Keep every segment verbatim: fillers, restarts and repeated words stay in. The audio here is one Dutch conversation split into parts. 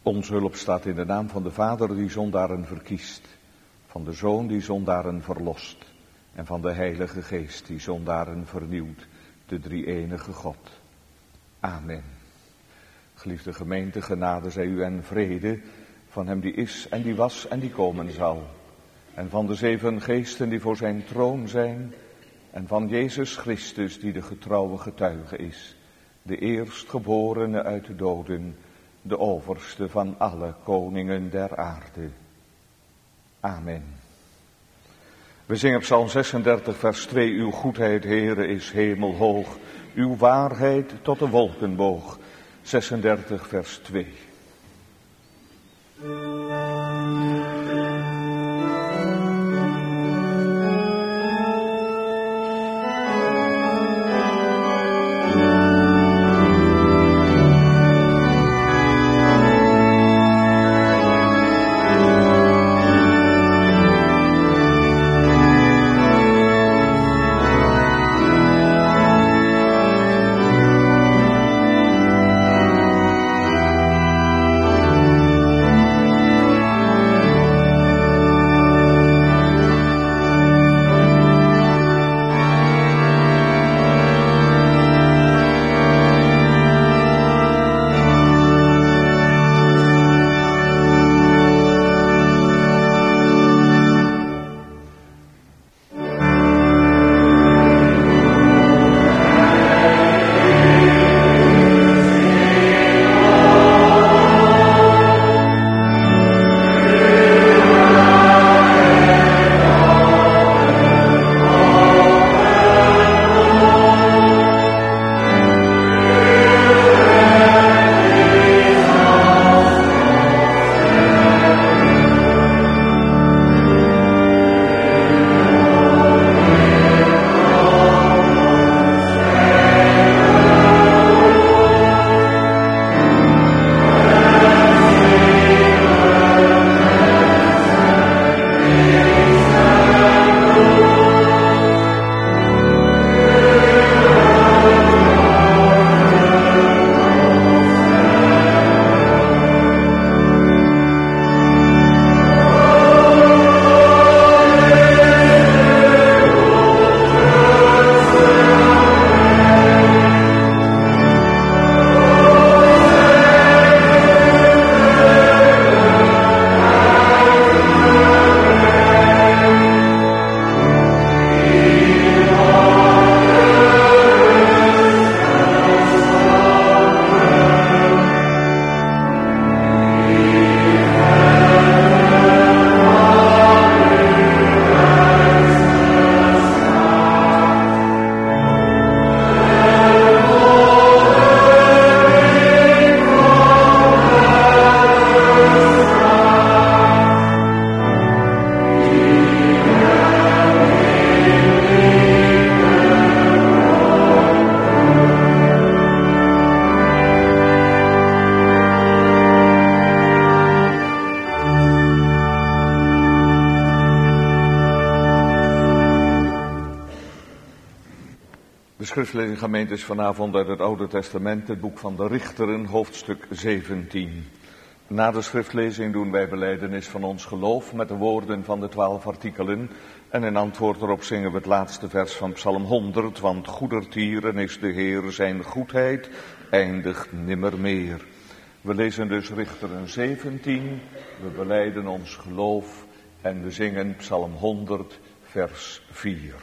Onze hulp staat in de naam van de Vader die zondaren verkiest, van de Zoon die zondaren verlost en van de Heilige Geest die zondaren vernieuwt, de drie-enige God. Amen. Geliefde gemeente, genade zij u en vrede van hem die is en die was en die komen zal. En van de zeven geesten die voor zijn troon zijn en van Jezus Christus die de getrouwe getuige is, de eerstgeborene uit de doden, de overste van alle koningen der aarde. Amen. We zingen Psalm zesendertig vers twee. Uw goedheid, Heere, is hemelhoog, uw waarheid tot de wolken boog. zesendertig vers twee. De schriftlezing, gemeente, is vanavond uit het Oude Testament, het boek van de Richteren, hoofdstuk zeventien. Na de schriftlezing doen wij belijdenis van ons geloof met de woorden van de twaalf artikelen. En in antwoord erop zingen we het laatste vers van Psalm honderd, want goedertieren is de Heer, zijn goedheid eindigt nimmer meer. We lezen dus Richteren zeventien, we belijden ons geloof en we zingen Psalm honderd, vers vier.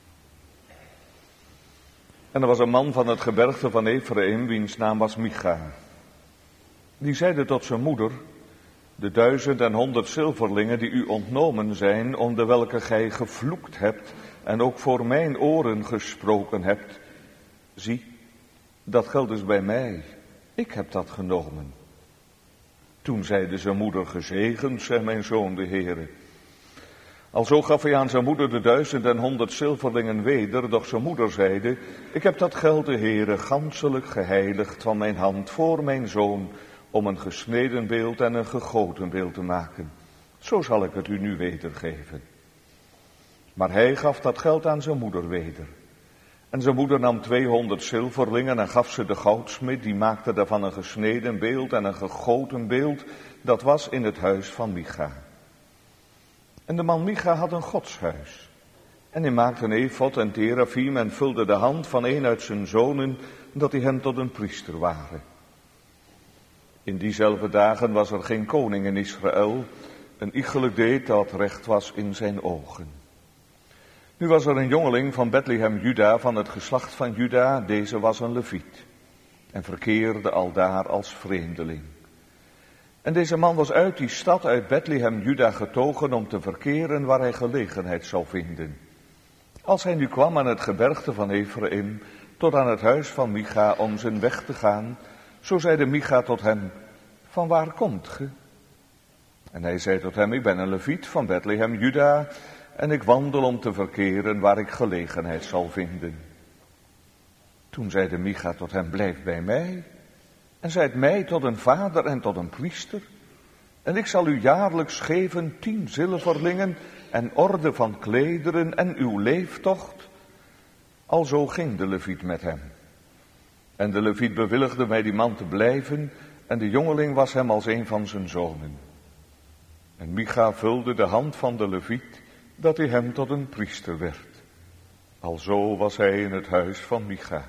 En er was een man van het gebergte van Ephraim, wiens naam was Micha. Die zeide tot zijn moeder: de duizend en honderd zilverlingen die u ontnomen zijn, om de welke gij gevloekt hebt en ook voor mijn oren gesproken hebt. Zie, dat geldt dus bij mij. Ik heb dat genomen. Toen zeide zijn moeder: gezegend zij mijn zoon de Heere. Alzo gaf hij aan zijn moeder de duizend en honderd zilverlingen weder, doch zijn moeder zeide: ik heb dat geld de Heere ganselijk geheiligd van mijn hand voor mijn zoon, om een gesneden beeld en een gegoten beeld te maken. Zo zal ik het u nu wedergeven. Maar hij gaf dat geld aan zijn moeder weder. En zijn moeder nam tweehonderd zilverlingen en gaf ze de goudsmid, die maakte daarvan een gesneden beeld en een gegoten beeld. Dat was in het huis van Micha. En de man Micha had een godshuis. En hij maakte een efod en terafim en vulde de hand van een uit zijn zonen, dat hij hem tot een priester waren. In diezelfde dagen was er geen koning in Israël, een iegelijk deed dat recht was in zijn ogen. Nu was er een jongeling van Bethlehem Juda, van het geslacht van Juda, deze was een leviet en verkeerde aldaar als vreemdeling. En deze man was uit die stad, uit Bethlehem Juda getogen om te verkeren waar hij gelegenheid zou vinden. Als hij nu kwam aan het gebergte van Ephraim, tot aan het huis van Micha om zijn weg te gaan, zo zeide Micha tot hem, van waar komt ge? En hij zei tot hem, ik ben een leviet van Bethlehem Juda, en ik wandel om te verkeren waar ik gelegenheid zal vinden. Toen zeide Micha tot hem, blijf bij mij, en zijt mij tot een vader en tot een priester, en ik zal u jaarlijks geven tien zilverlingen en orde van klederen en uw leeftocht. Alzo ging de leviet met hem. En de leviet bewilligde bij die man te blijven, en de jongeling was hem als een van zijn zonen. En Micha vulde de hand van de leviet, dat hij hem tot een priester werd. Alzo was hij in het huis van Micha.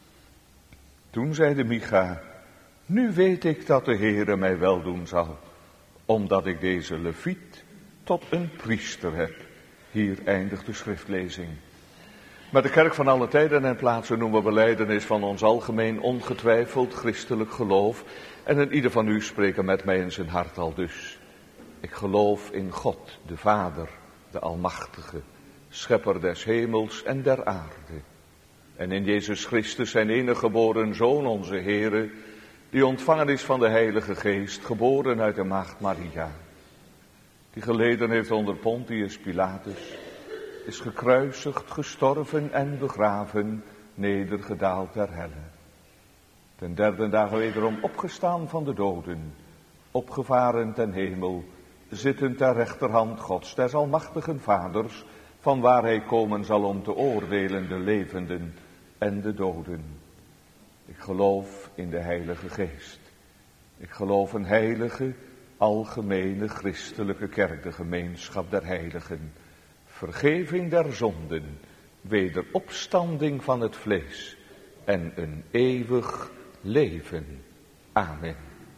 Toen zeide Micha, nu weet ik dat de Heere mij weldoen zal, omdat ik deze leviet tot een priester heb. Hier eindigt de schriftlezing. Maar de kerk van alle tijden en plaatsen noemen we belijdenis van ons algemeen ongetwijfeld christelijk geloof. En in ieder van u spreken met mij in zijn hart al dus. Ik geloof in God, de Vader, de Almachtige, Schepper des hemels en der aarde. En in Jezus Christus, zijn enige geboren Zoon, onze Heere, die ontvangen is van de Heilige Geest, geboren uit de maagd Maria. Die geleden heeft onder Pontius Pilatus, is gekruisigd, gestorven en begraven, nedergedaald ter helle. Ten derde dagen wederom opgestaan van de doden, opgevaren ten hemel, zittend ter rechterhand Gods, des almachtigen Vaders, van waar hij komen zal om te oordelen de levenden en de doden. Ik geloof in de Heilige Geest. Ik geloof een heilige, algemene christelijke kerk, de gemeenschap der heiligen, vergeving der zonden, wederopstanding van het vlees en een eeuwig leven. Amen.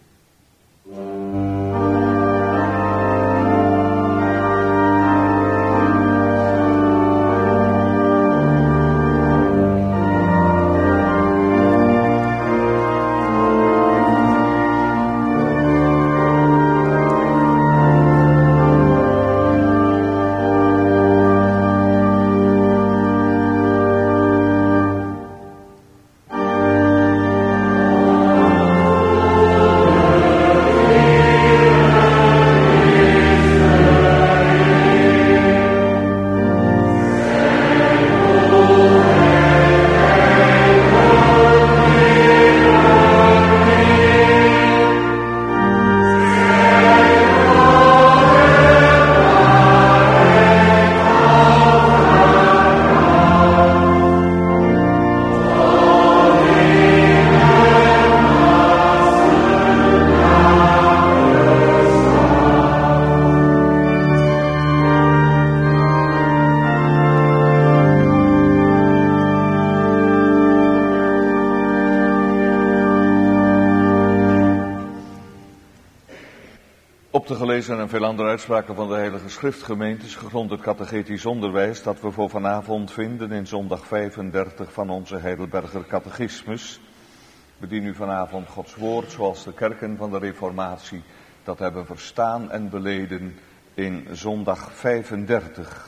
En veel andere uitspraken van de Heilige Schriftgemeentes, gegrond het catechetisch onderwijs dat we voor vanavond vinden in zondag vijfendertig van onze Heidelberger Catechismus. We dienen u vanavond Gods woord zoals de kerken van de Reformatie dat hebben verstaan en beleden in zondag vijfendertig.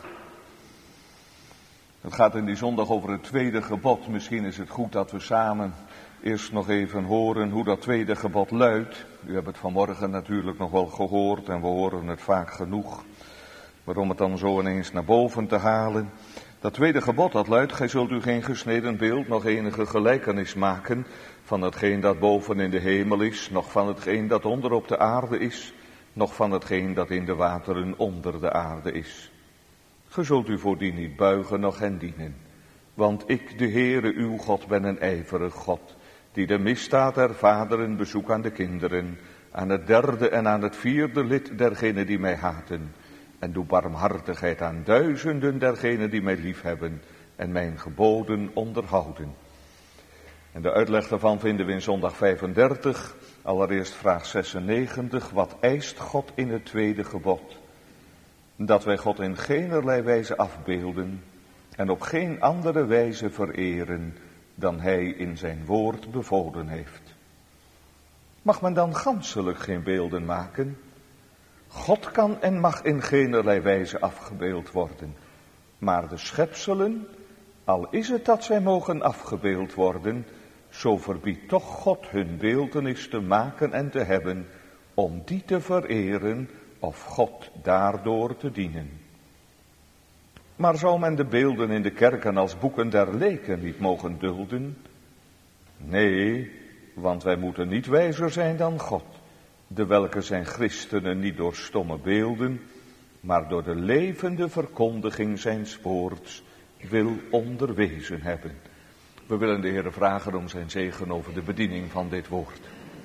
Het gaat in die zondag over het tweede gebod. Misschien is het goed dat we samen eerst nog even horen hoe dat tweede gebod luidt. U hebt het vanmorgen natuurlijk nog wel gehoord en we horen het vaak genoeg. Maar om het dan zo ineens naar boven te halen. Dat tweede gebod dat luidt, gij zult u geen gesneden beeld nog enige gelijkenis maken van hetgeen dat boven in de hemel is, nog van hetgeen dat onder op de aarde is, nog van hetgeen dat in de wateren onder de aarde is. Ge zult u voordien niet buigen, noch hen dienen. Want ik, de Heere, uw God, ben een ijverig God, die de misdaad der vaderen bezoekt aan de kinderen, aan het derde en aan het vierde lid dergenen die mij haten, en doe barmhartigheid aan duizenden dergenen die mij liefhebben en mijn geboden onderhouden. En de uitleg daarvan vinden we in zondag vijfendertig, allereerst vraag zesennegentig, wat eist God in het tweede gebod? Dat wij God in geenerlei wijze afbeelden en op geen andere wijze vereren dan hij in zijn woord bevolen heeft. Mag men dan ganselijk geen beelden maken? God kan en mag in geenerlei wijze afgebeeld worden, maar de schepselen, al is het dat zij mogen afgebeeld worden, zo verbiedt toch God hun beeltenis te maken en te hebben, om die te vereren of God daardoor te dienen. Maar zou men de beelden in de kerken als boeken der leken niet mogen dulden? Nee, want wij moeten niet wijzer zijn dan God, de welke zijn christenen niet door stomme beelden, maar door de levende verkondiging zijns woords wil onderwezen hebben. We willen de Heere vragen om zijn zegen over de bediening van dit woord.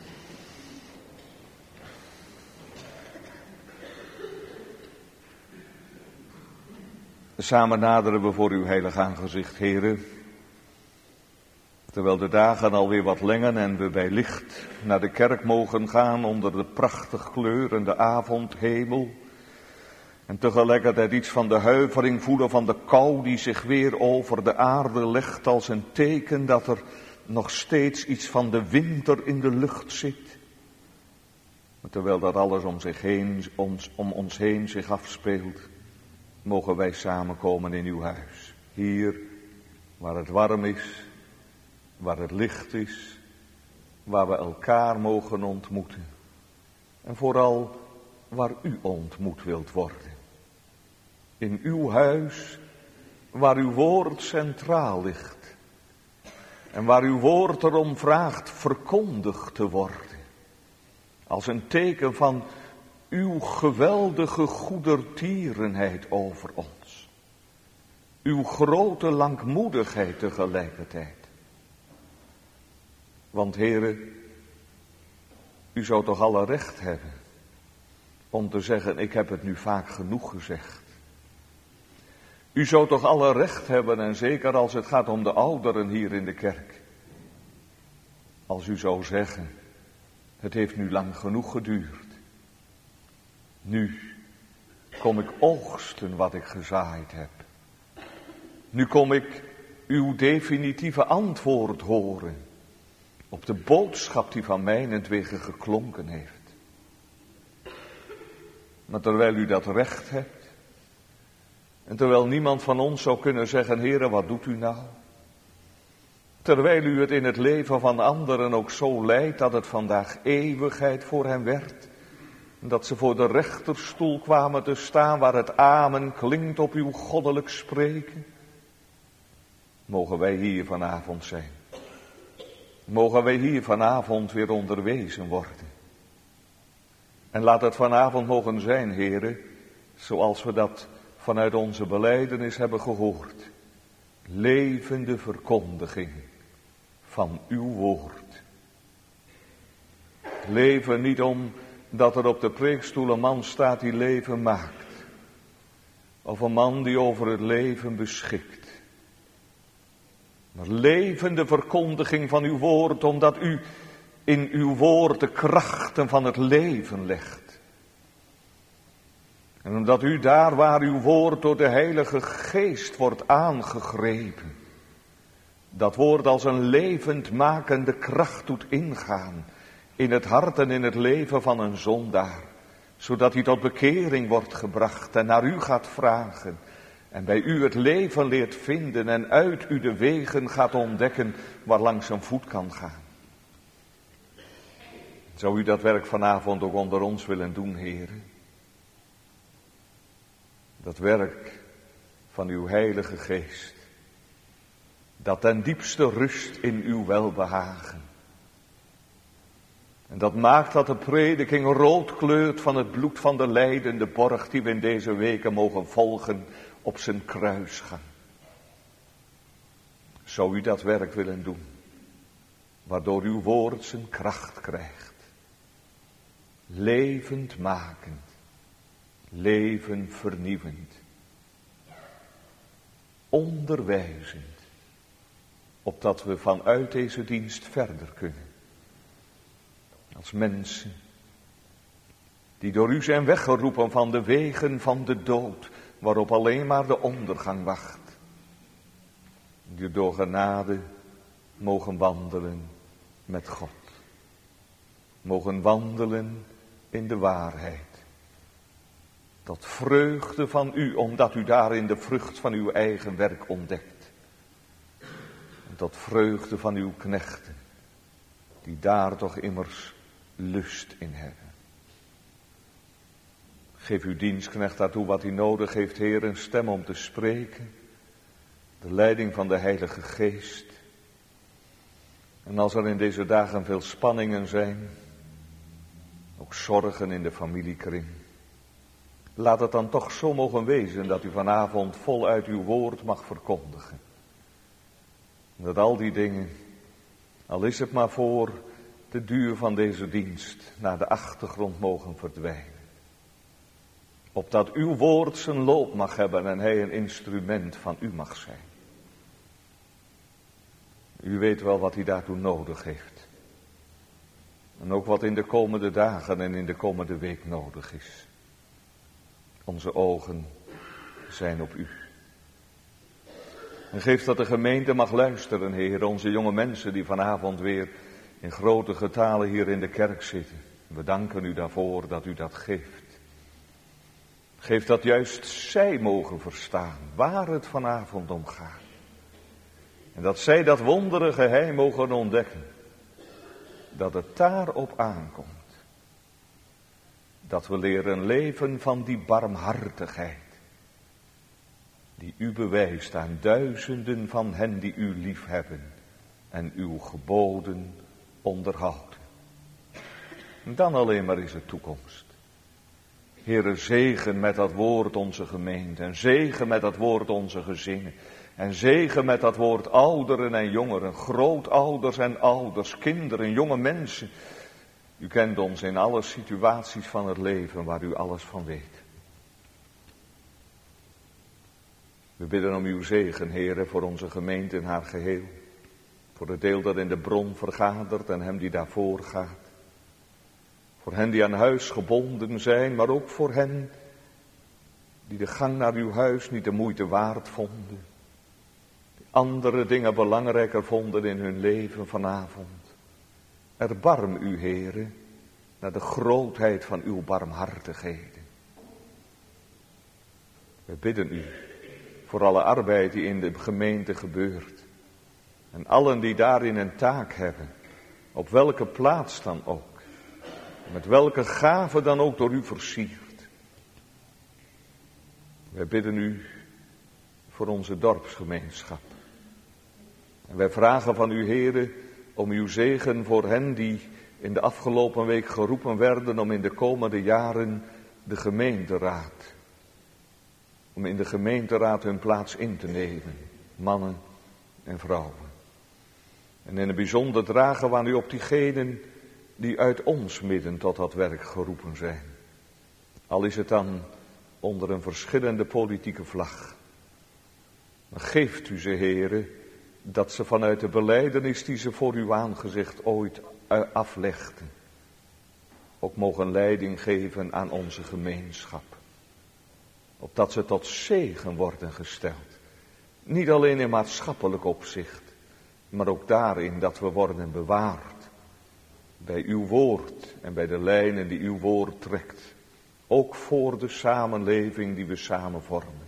Samen naderen we voor uw heilig aangezicht, Heere, terwijl de dagen alweer wat lengen en we bij licht naar de kerk mogen gaan onder de prachtig kleurende avondhemel, en tegelijkertijd iets van de huivering voelen van de kou die zich weer over de aarde legt als een teken dat er nog steeds iets van de winter in de lucht zit. Maar terwijl dat alles om, zich heen, ons, om ons heen zich afspeelt, mogen wij samenkomen in uw huis. Hier waar het warm is, waar het licht is, waar we elkaar mogen ontmoeten. En vooral waar u ontmoet wilt worden. In uw huis, waar uw woord centraal ligt. En waar uw woord erom vraagt verkondigd te worden. Als een teken van uw geweldige goedertierenheid over ons. Uw grote langmoedigheid tegelijkertijd. Want Heere, u zou toch alle recht hebben om te zeggen, ik heb het nu vaak genoeg gezegd. U zou toch alle recht hebben, en zeker als het gaat om de ouderen hier in de kerk. Als u zou zeggen, het heeft nu lang genoeg geduurd. Nu kom ik oogsten wat ik gezaaid heb. Nu kom ik uw definitieve antwoord horen op de boodschap die van mijnentwege geklonken heeft. Maar terwijl u dat recht hebt, en terwijl niemand van ons zou kunnen zeggen, Heere, wat doet u nou? Terwijl u het in het leven van anderen ook zo leidt dat het vandaag eeuwigheid voor hen werd. Dat ze voor de rechterstoel kwamen te staan waar het amen klinkt op uw goddelijk spreken. Mogen wij hier vanavond zijn. Mogen wij hier vanavond weer onderwezen worden. En laat het vanavond mogen zijn, Heere, zoals we dat vanuit onze belijdenis hebben gehoord. Levende verkondiging van uw woord. Leven niet omdat er op de preekstoel een man staat die leven maakt. Of een man die over het leven beschikt. Maar levende verkondiging van uw woord, omdat u in uw woord de krachten van het leven legt. En omdat u daar waar uw woord door de Heilige Geest wordt aangegrepen, dat woord als een levendmakende kracht doet ingaan in het hart en in het leven van een zondaar, zodat hij tot bekering wordt gebracht en naar u gaat vragen en bij u het leven leert vinden en uit u de wegen gaat ontdekken waar langs een voet kan gaan. Zou u dat werk vanavond ook onder ons willen doen, Heere? Dat werk van uw Heilige Geest, dat ten diepste rust in uw welbehagen. En dat maakt dat de prediking rood kleurt van het bloed van de lijdende borg die we in deze weken mogen volgen op zijn kruisgang. Zou u dat werk willen doen, waardoor uw woord zijn kracht krijgt. Levend makend, leven vernieuwend, onderwijzend, opdat we vanuit deze dienst verder kunnen. Als mensen die door u zijn weggeroepen van de wegen van de dood, waarop alleen maar de ondergang wacht. Die door genade mogen wandelen met God. Mogen wandelen in de waarheid. Tot vreugde van u, omdat u daarin de vrucht van uw eigen werk ontdekt. En tot vreugde van uw knechten, die daar toch immers lust in hebben. Geef uw dienstknecht daartoe wat hij nodig heeft, Heer, een stem om te spreken. De leiding van de Heilige Geest. En als er in deze dagen veel spanningen zijn, ook zorgen in de familiekring, laat het dan toch zo mogen wezen dat u vanavond voluit uw woord mag verkondigen. Dat al die dingen, al is het maar voor de duur van deze dienst, naar de achtergrond mogen verdwijnen. Opdat uw woord zijn loop mag hebben en hij een instrument van u mag zijn. U weet wel wat hij daartoe nodig heeft. En ook wat in de komende dagen en in de komende week nodig is. Onze ogen zijn op u. En geef dat de gemeente mag luisteren, Heer, onze jonge mensen die vanavond weer in grote getalen hier in de kerk zitten. We danken u daarvoor dat u dat geeft. Geef dat juist zij mogen verstaan waar het vanavond om gaat. En dat zij dat wondere geheim mogen ontdekken. Dat het daarop aankomt. Dat we leren leven van die barmhartigheid. Die u bewijst aan duizenden van hen die u lief hebben. En uw geboden onderhouden. En dan alleen maar is het toekomst. Heere, zegen met dat woord onze gemeente. En zegen met dat woord onze gezinnen. En zegen met dat woord ouderen en jongeren. Grootouders en ouders. Kinderen, jonge mensen. U kent ons in alle situaties van het leven waar u alles van weet. We bidden om uw zegen, Heere, voor onze gemeente in haar geheel. Voor het deel dat in de bron vergadert en hem die daarvoor gaat. Voor hen die aan huis gebonden zijn, maar ook voor hen die de gang naar uw huis niet de moeite waard vonden. Die andere dingen belangrijker vonden in hun leven vanavond. Erbarm u, Heere, naar de grootheid van uw barmhartigheden. We bidden u voor alle arbeid die in de gemeente gebeurt. En allen die daarin een taak hebben, op welke plaats dan ook. Met welke gave dan ook door u versierd. Wij bidden u voor onze dorpsgemeenschap. En wij vragen van u, Heere, om uw zegen voor hen die in de afgelopen week geroepen werden om in de komende jaren de gemeenteraad. Om in de gemeenteraad hun plaats in te nemen. Mannen en vrouwen. En in het bijzonder dragen we aan u op diegenen die uit ons midden tot dat werk geroepen zijn. Al is het dan onder een verschillende politieke vlag. Maar geeft u ze, Heere, dat ze vanuit de belijdenis die ze voor uw aangezicht ooit aflegden, ook mogen leiding geven aan onze gemeenschap. Opdat ze tot zegen worden gesteld. Niet alleen in maatschappelijk opzicht, maar ook daarin dat we worden bewaard. Bij uw woord en bij de lijnen die uw woord trekt. Ook voor de samenleving die we samen vormen.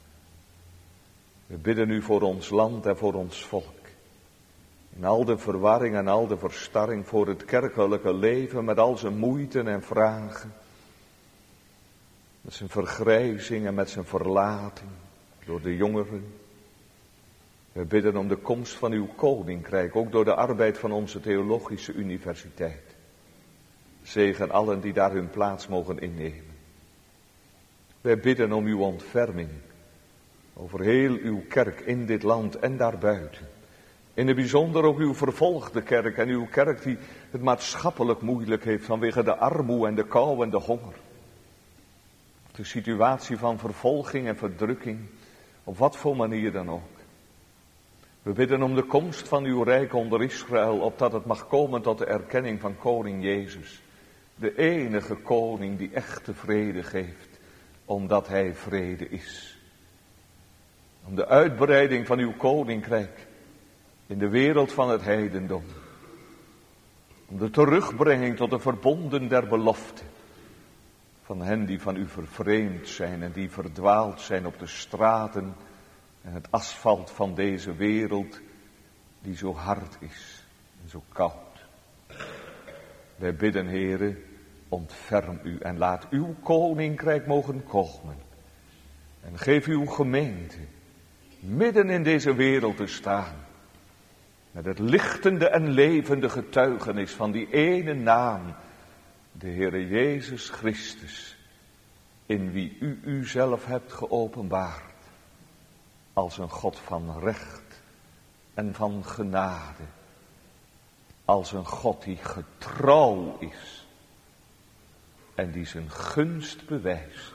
We bidden u voor ons land en voor ons volk. In al de verwarring en al de verstarring voor het kerkelijke leven met al zijn moeite en vragen. Met zijn vergrijzing en met zijn verlating door de jongeren. We bidden om de komst van uw koninkrijk, ook door de arbeid van onze theologische universiteit. Zegen allen die daar hun plaats mogen innemen. Wij bidden om uw ontferming over heel uw kerk in dit land en daarbuiten. In het bijzonder ook uw vervolgde kerk en uw kerk die het maatschappelijk moeilijk heeft vanwege de armoede en de kou en de honger. De situatie van vervolging en verdrukking, op wat voor manier dan ook. We bidden om de komst van uw rijk onder Israël, opdat het mag komen tot de erkenning van koning Jezus. De enige koning die echte vrede geeft, omdat hij vrede is. Om de uitbreiding van uw koninkrijk in de wereld van het heidendom. Om de terugbrenging tot de verbonden der belofte. Van hen die van u vervreemd zijn en die verdwaald zijn op de straten en het asfalt van deze wereld die zo hard is en zo koud. Wij bidden, Heere, ontferm u en laat uw koninkrijk mogen komen. En geef uw gemeente midden in deze wereld te staan. Met het lichtende en levende getuigenis van die ene naam, de Heere Jezus Christus, in wie u uzelf hebt geopenbaard. Als een God van recht en van genade. Als een God die getrouw is. En die zijn gunst bewijst.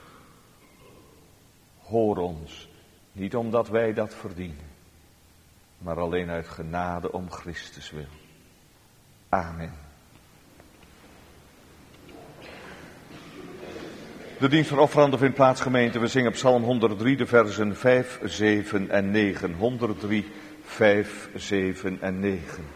Hoor ons, niet omdat wij dat verdienen. Maar alleen uit genade om Christus wil. Amen. De dienst van offeranden vindt plaats, gemeente. We zingen Psalm honderddrie, de versen vijf, zeven en negen. honderddrie, vijf, zeven en negen.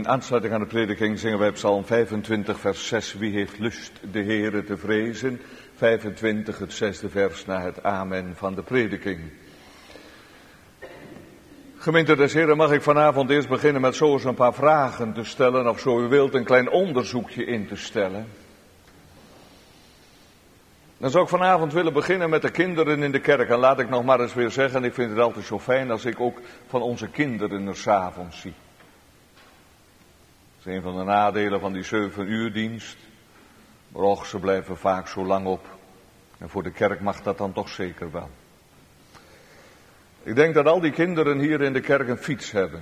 In aansluiting aan de prediking zingen wij Psalm vijfentwintig, vers zes. Wie heeft lust de Heere te vrezen? vijfentwintig, het zesde vers na het amen van de prediking. Gemeente des Heren, mag ik vanavond eerst beginnen met zo eens een paar vragen te stellen, of zo u wilt een klein onderzoekje in te stellen. Dan zou ik vanavond willen beginnen met de kinderen in de kerk. En laat ik nog maar eens weer zeggen, ik vind het altijd zo fijn als ik ook van onze kinderen er 's avonds zie. Dat is een van de nadelen van die zeven uur dienst. Maar och, ze blijven vaak zo lang op. En voor de kerk mag dat dan toch zeker wel. Ik denk dat al die kinderen hier in de kerk een fiets hebben.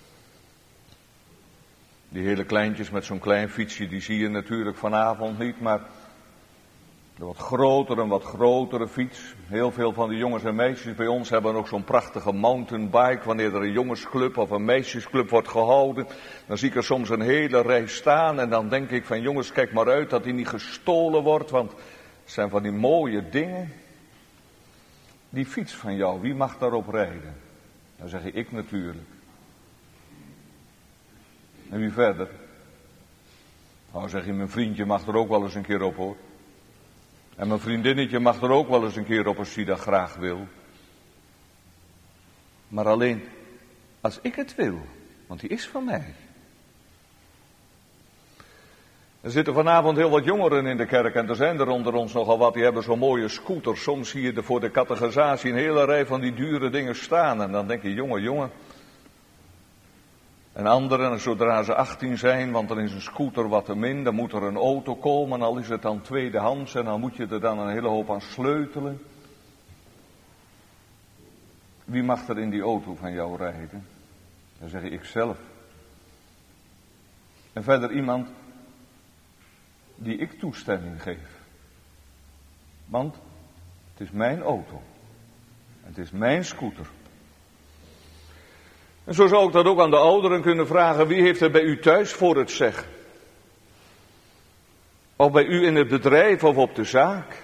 Die hele kleintjes met zo'n klein fietsje, die zie je natuurlijk vanavond niet, maar de wat grotere en wat grotere fiets. Heel veel van de jongens en meisjes bij ons hebben ook zo'n prachtige mountainbike. Wanneer er een jongensclub of een meisjesclub wordt gehouden, dan zie ik er soms een hele rij staan. En dan denk ik van jongens, kijk maar uit dat die niet gestolen wordt, want het zijn van die mooie dingen. Die fiets van jou, wie mag daarop rijden? Dan zeg je, ik natuurlijk. En wie verder? Nou zeg je, mijn vriendje mag er ook wel eens een keer op hoor. En mijn vriendinnetje mag er ook wel eens een keer op als die dat graag wil. Maar alleen als ik het wil, want die is van mij. Er zitten vanavond heel wat jongeren in de kerk en er zijn er onder ons nogal wat, die hebben zo'n mooie scooter. Soms zie je er voor de catechisatie een hele rij van die dure dingen staan en dan denk je, jongen, jongen. En anderen, zodra ze achttien zijn, want dan is een scooter wat te min, dan moet er een auto komen, al is het dan tweedehands en dan moet je er dan een hele hoop aan sleutelen. Wie mag er in die auto van jou rijden? Dan zeg je, ik zelf. En verder iemand die ik toestemming geef. Want het is mijn auto. Het is mijn scooter. En zo zou ik dat ook aan de ouderen kunnen vragen. Wie heeft er bij u thuis voor het zeggen? Of bij u in het bedrijf of op de zaak?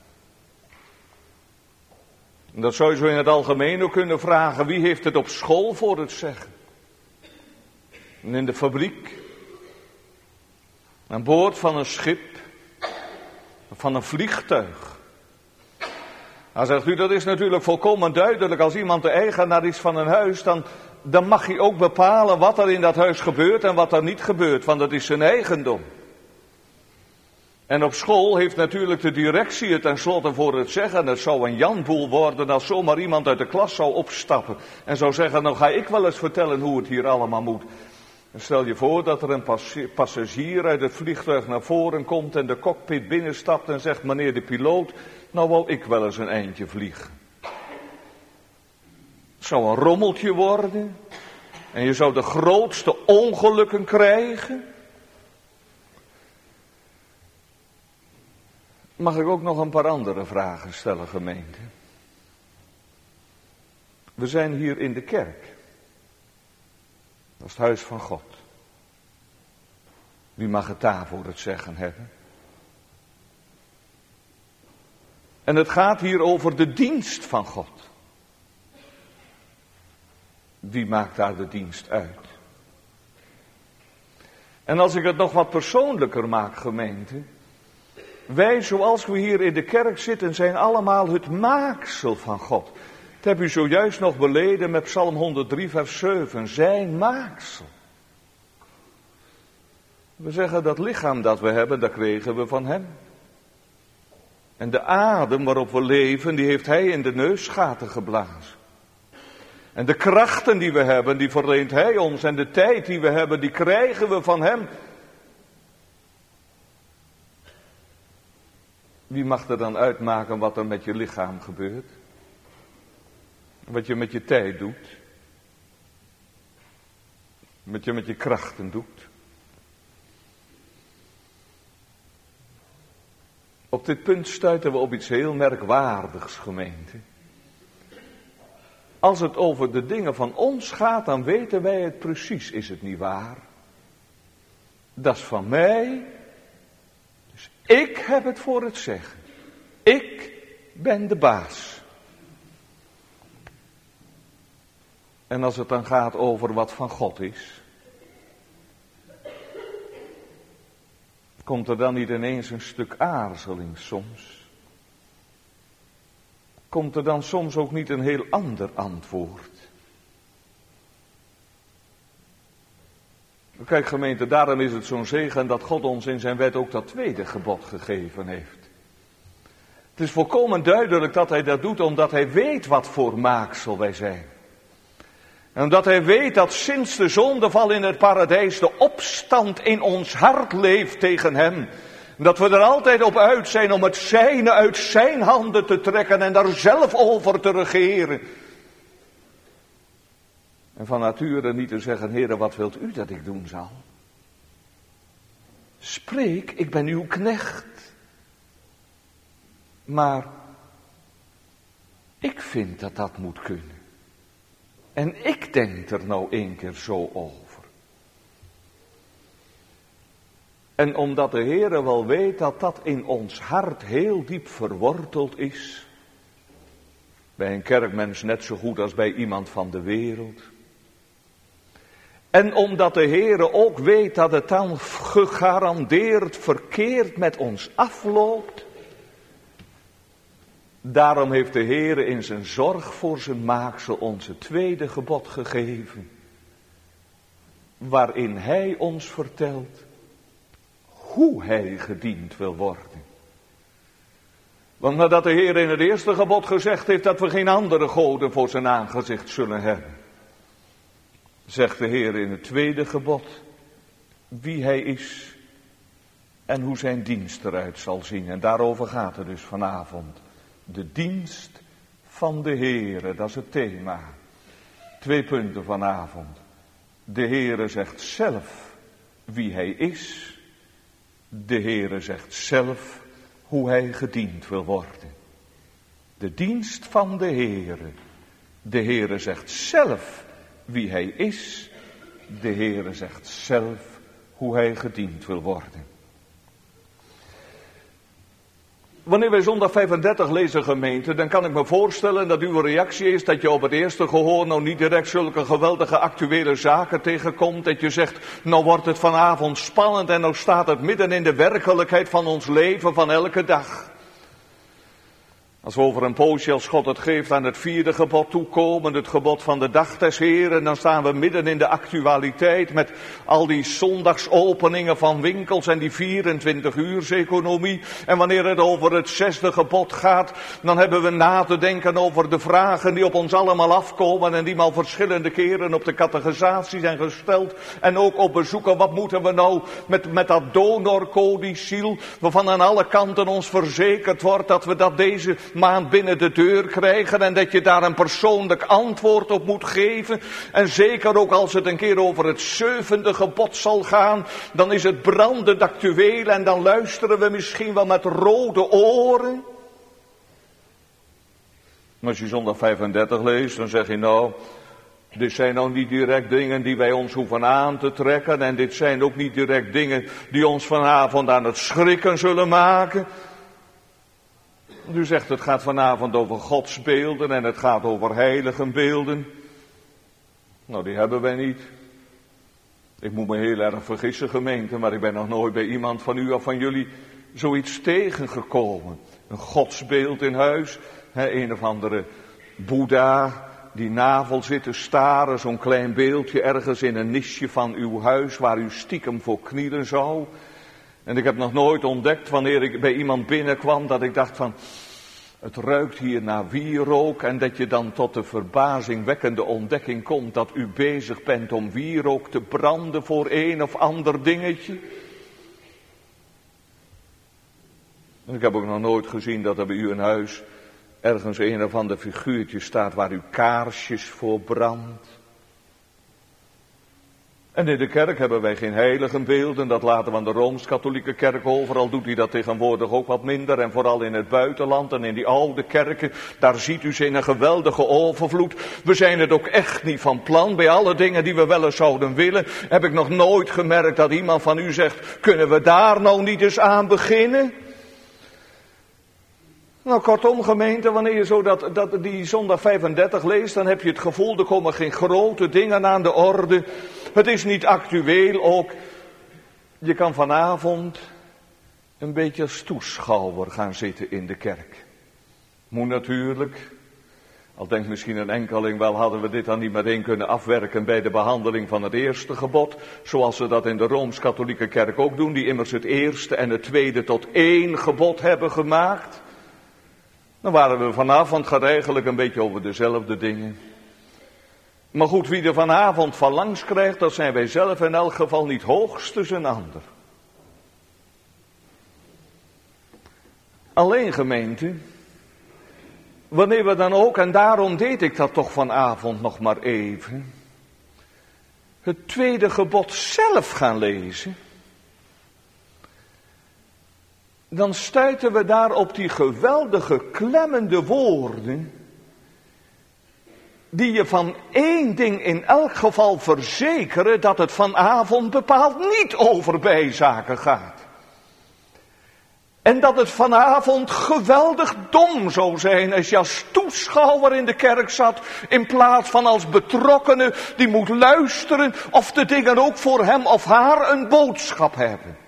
En dat zou je zo in het algemeen ook kunnen vragen. Wie heeft het op school voor het zeggen? En in de fabriek? Aan boord van een schip? Van een vliegtuig? Dan zegt u, dat is natuurlijk volkomen duidelijk. Als iemand de eigenaar is van een huis, dan... dan mag hij ook bepalen wat er in dat huis gebeurt en wat er niet gebeurt, want dat is zijn eigendom. En op school heeft natuurlijk de directie het tenslotte voor het zeggen. Het zou een janboel worden als zomaar iemand uit de klas zou opstappen en zou zeggen, nou ga ik wel eens vertellen hoe het hier allemaal moet. En stel je voor dat er een passagier uit het vliegtuig naar voren komt en de cockpit binnenstapt en zegt, meneer de piloot, nou wou ik wel eens een eindje vliegen. Het zou een rommeltje worden. En je zou de grootste ongelukken krijgen. Mag ik ook nog een paar andere vragen stellen, gemeente? We zijn hier in de kerk. Dat is het huis van God. Wie mag het daarvoor het zeggen hebben? En het gaat hier over de dienst van God. Wie maakt daar de dienst uit? En als ik het nog wat persoonlijker maak, gemeente. Wij, zoals we hier in de kerk zitten, zijn allemaal het maaksel van God. Dat heb u zojuist nog beleden met Psalm honderddrie, vers zeven. Zijn maaksel. We zeggen dat lichaam dat we hebben, dat kregen we van hem. En de adem waarop we leven, die heeft hij in de neusgaten geblazen. En de krachten die we hebben, die verleent hij ons. En de tijd die we hebben, die krijgen we van hem. Wie mag er dan uitmaken wat er met je lichaam gebeurt? Wat je met je tijd doet? Wat je met je krachten doet? Op dit punt stuiten we op iets heel merkwaardigs, gemeente. Als het over de dingen van ons gaat, dan weten wij het precies, is het niet waar? Dat is van mij. Dus ik heb het voor het zeggen. Ik ben de baas. En als het dan gaat over wat van God is, Komt er dan niet ineens een stuk aarzeling soms? Komt er dan soms ook niet een heel ander antwoord? Kijk gemeente, daarom is het zo'n zegen dat God ons in zijn wet ook dat tweede gebod gegeven heeft. Het is volkomen duidelijk dat hij dat doet omdat hij weet wat voor maaksel wij zijn. En omdat hij weet dat sinds de zondeval in het paradijs de opstand in ons hart leeft tegen hem. En dat we er altijd op uit zijn om het zijne uit zijn handen te trekken en daar zelf over te regeren. En van nature niet te zeggen, Heere, wat wilt u dat ik doen zal? Spreek, ik ben uw knecht. Maar ik vind dat dat moet kunnen. En ik denk er nou een keer zo over. En omdat de Heere wel weet dat dat in ons hart heel diep verworteld is. Bij een kerkmens net zo goed als bij iemand van de wereld. En omdat de Heere ook weet dat het dan gegarandeerd verkeerd met ons afloopt. Daarom heeft de Heere in zijn zorg voor zijn maaksel ons het tweede gebod gegeven. Waarin hij ons vertelt hoe hij gediend wil worden. Want nadat de Heer in het eerste gebod gezegd heeft dat we geen andere goden voor zijn aangezicht zullen hebben. Zegt de Heer in het tweede gebod wie hij is en hoe zijn dienst eruit zal zien. En daarover gaat het dus vanavond. De dienst van de Heere, dat is het thema. Twee punten vanavond. De Heere zegt zelf wie hij is. De Heere zegt zelf hoe hij gediend wil worden. De dienst van de Heere. De Heere zegt zelf wie hij is. De Heere zegt zelf hoe hij gediend wil worden. Wanneer wij zondag vijfendertig lezen, gemeente, dan kan ik me voorstellen dat uw reactie is dat je op het eerste gehoor nou niet direct zulke geweldige actuele zaken tegenkomt. Dat je zegt, nou wordt het vanavond spannend en nou staat het midden in de werkelijkheid van ons leven van elke dag. Als we over een poosje, als God het geeft, aan het vierde gebod toekomen, het gebod van de dag des Heren, dan staan we midden in de actualiteit met al die zondagsopeningen van winkels en die vierentwintig uurseconomie. En wanneer het over het zesde gebod gaat, dan hebben we na te denken over de vragen die op ons allemaal afkomen en die al verschillende keren op de catechisatie zijn gesteld. En ook op bezoeken, wat moeten we nou met, met dat donorcodiciel, waarvan aan alle kanten ons verzekerd wordt dat we dat deze maand binnen de deur krijgen en dat je daar een persoonlijk antwoord op moet geven. En zeker ook als het een keer over het zevende gebod zal gaan, dan is het brandend actueel en dan luisteren we misschien wel met rode oren. Maar als je zondag vijfendertig leest, dan zeg je nou, dit zijn nou niet direct dingen die wij ons hoeven aan te trekken en dit zijn ook niet direct dingen die ons vanavond aan het schrikken zullen maken. U zegt het gaat vanavond over godsbeelden en het gaat over heiligenbeelden. Nou, die hebben wij niet. Ik moet me heel erg vergissen, gemeente, maar ik ben nog nooit bij iemand van u of van jullie zoiets tegengekomen. Een godsbeeld in huis, hè, een of andere Boeddha die navel zit te staren, zo'n klein beeldje ergens in een nisje van uw huis waar u stiekem voor knielen zou. En ik heb nog nooit ontdekt, wanneer ik bij iemand binnenkwam, dat ik dacht van, het ruikt hier naar wierook. En dat je dan tot de verbazingwekkende ontdekking komt dat u bezig bent om wierook te branden voor een of ander dingetje. En ik heb ook nog nooit gezien dat er bij u in huis ergens een of ander figuurtje staat waar u kaarsjes voor brandt. En in de kerk hebben wij geen heiligenbeelden, dat laten we aan de Rooms-Katholieke kerk over, al doet hij dat tegenwoordig ook wat minder. En vooral in het buitenland en in die oude kerken, daar ziet u ze in een geweldige overvloed. We zijn het ook echt niet van plan, bij alle dingen die we wel eens zouden willen, heb ik nog nooit gemerkt dat iemand van u zegt, kunnen we daar nou niet eens aan beginnen? Nou, kortom, gemeente, wanneer je zo dat, dat die zondag vijfendertig leest, dan heb je het gevoel, er komen geen grote dingen aan de orde. Het is niet actueel ook. Je kan vanavond een beetje als toeschouwer gaan zitten in de kerk. Moet natuurlijk, al denkt misschien een enkeling, wel hadden we dit dan niet meteen kunnen afwerken bij de behandeling van het eerste gebod, zoals ze dat in de Rooms-Katholieke Kerk ook doen, die immers het eerste en het tweede tot één gebod hebben gemaakt. Dan waren we vanavond gaat eigenlijk een beetje over dezelfde dingen. Maar goed, wie er vanavond van langs krijgt, dat zijn wij zelf in elk geval niet hoogstens een ander. Alleen gemeente, wanneer we dan ook, en daarom deed ik dat toch vanavond nog maar even, het tweede gebod zelf gaan lezen, dan stuiten we daar op die geweldige klemmende woorden, die je van één ding in elk geval verzekeren, dat het vanavond bepaald niet over bijzaken gaat. En dat het vanavond geweldig dom zou zijn als je als toeschouwer in de kerk zat, in plaats van als betrokkene die moet luisteren of de dingen ook voor hem of haar een boodschap hebben.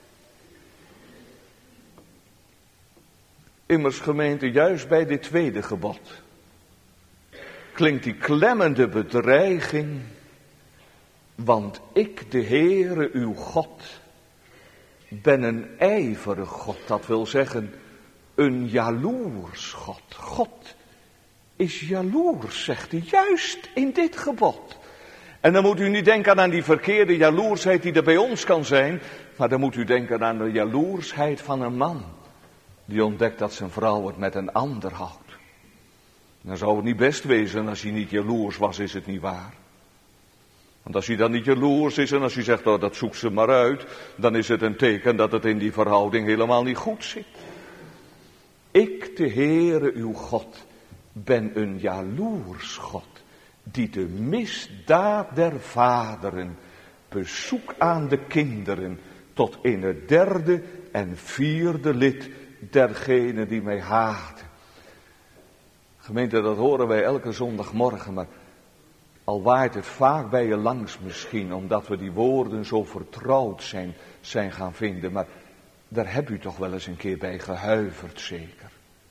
Immers gemeente, juist bij dit tweede gebod klinkt die klemmende bedreiging, want ik, de Heere uw God, ben een ijverig God, dat wil zeggen een jaloers God. God is jaloers, zegt hij, juist in dit gebod. En dan moet u niet denken aan die verkeerde jaloersheid die er bij ons kan zijn, maar dan moet u denken aan de jaloersheid van een man die ontdekt dat zijn vrouw het met een ander houdt. Dan zou het niet best wezen als hij niet jaloers was, is het niet waar? Want als hij dan niet jaloers is en als hij zegt, oh, dat zoekt ze maar uit, dan is het een teken dat het in die verhouding helemaal niet goed zit. Ik, de Heere uw God, ben een jaloers God, die de misdaad der vaderen bezoek aan de kinderen tot in het derde en vierde lid dergenen die mij haten. Gemeente, dat horen wij elke zondagmorgen, maar al waait het vaak bij je langs misschien, omdat we die woorden zo vertrouwd zijn, zijn gaan vinden. Maar daar heb u toch wel eens een keer bij gehuiverd, zeker.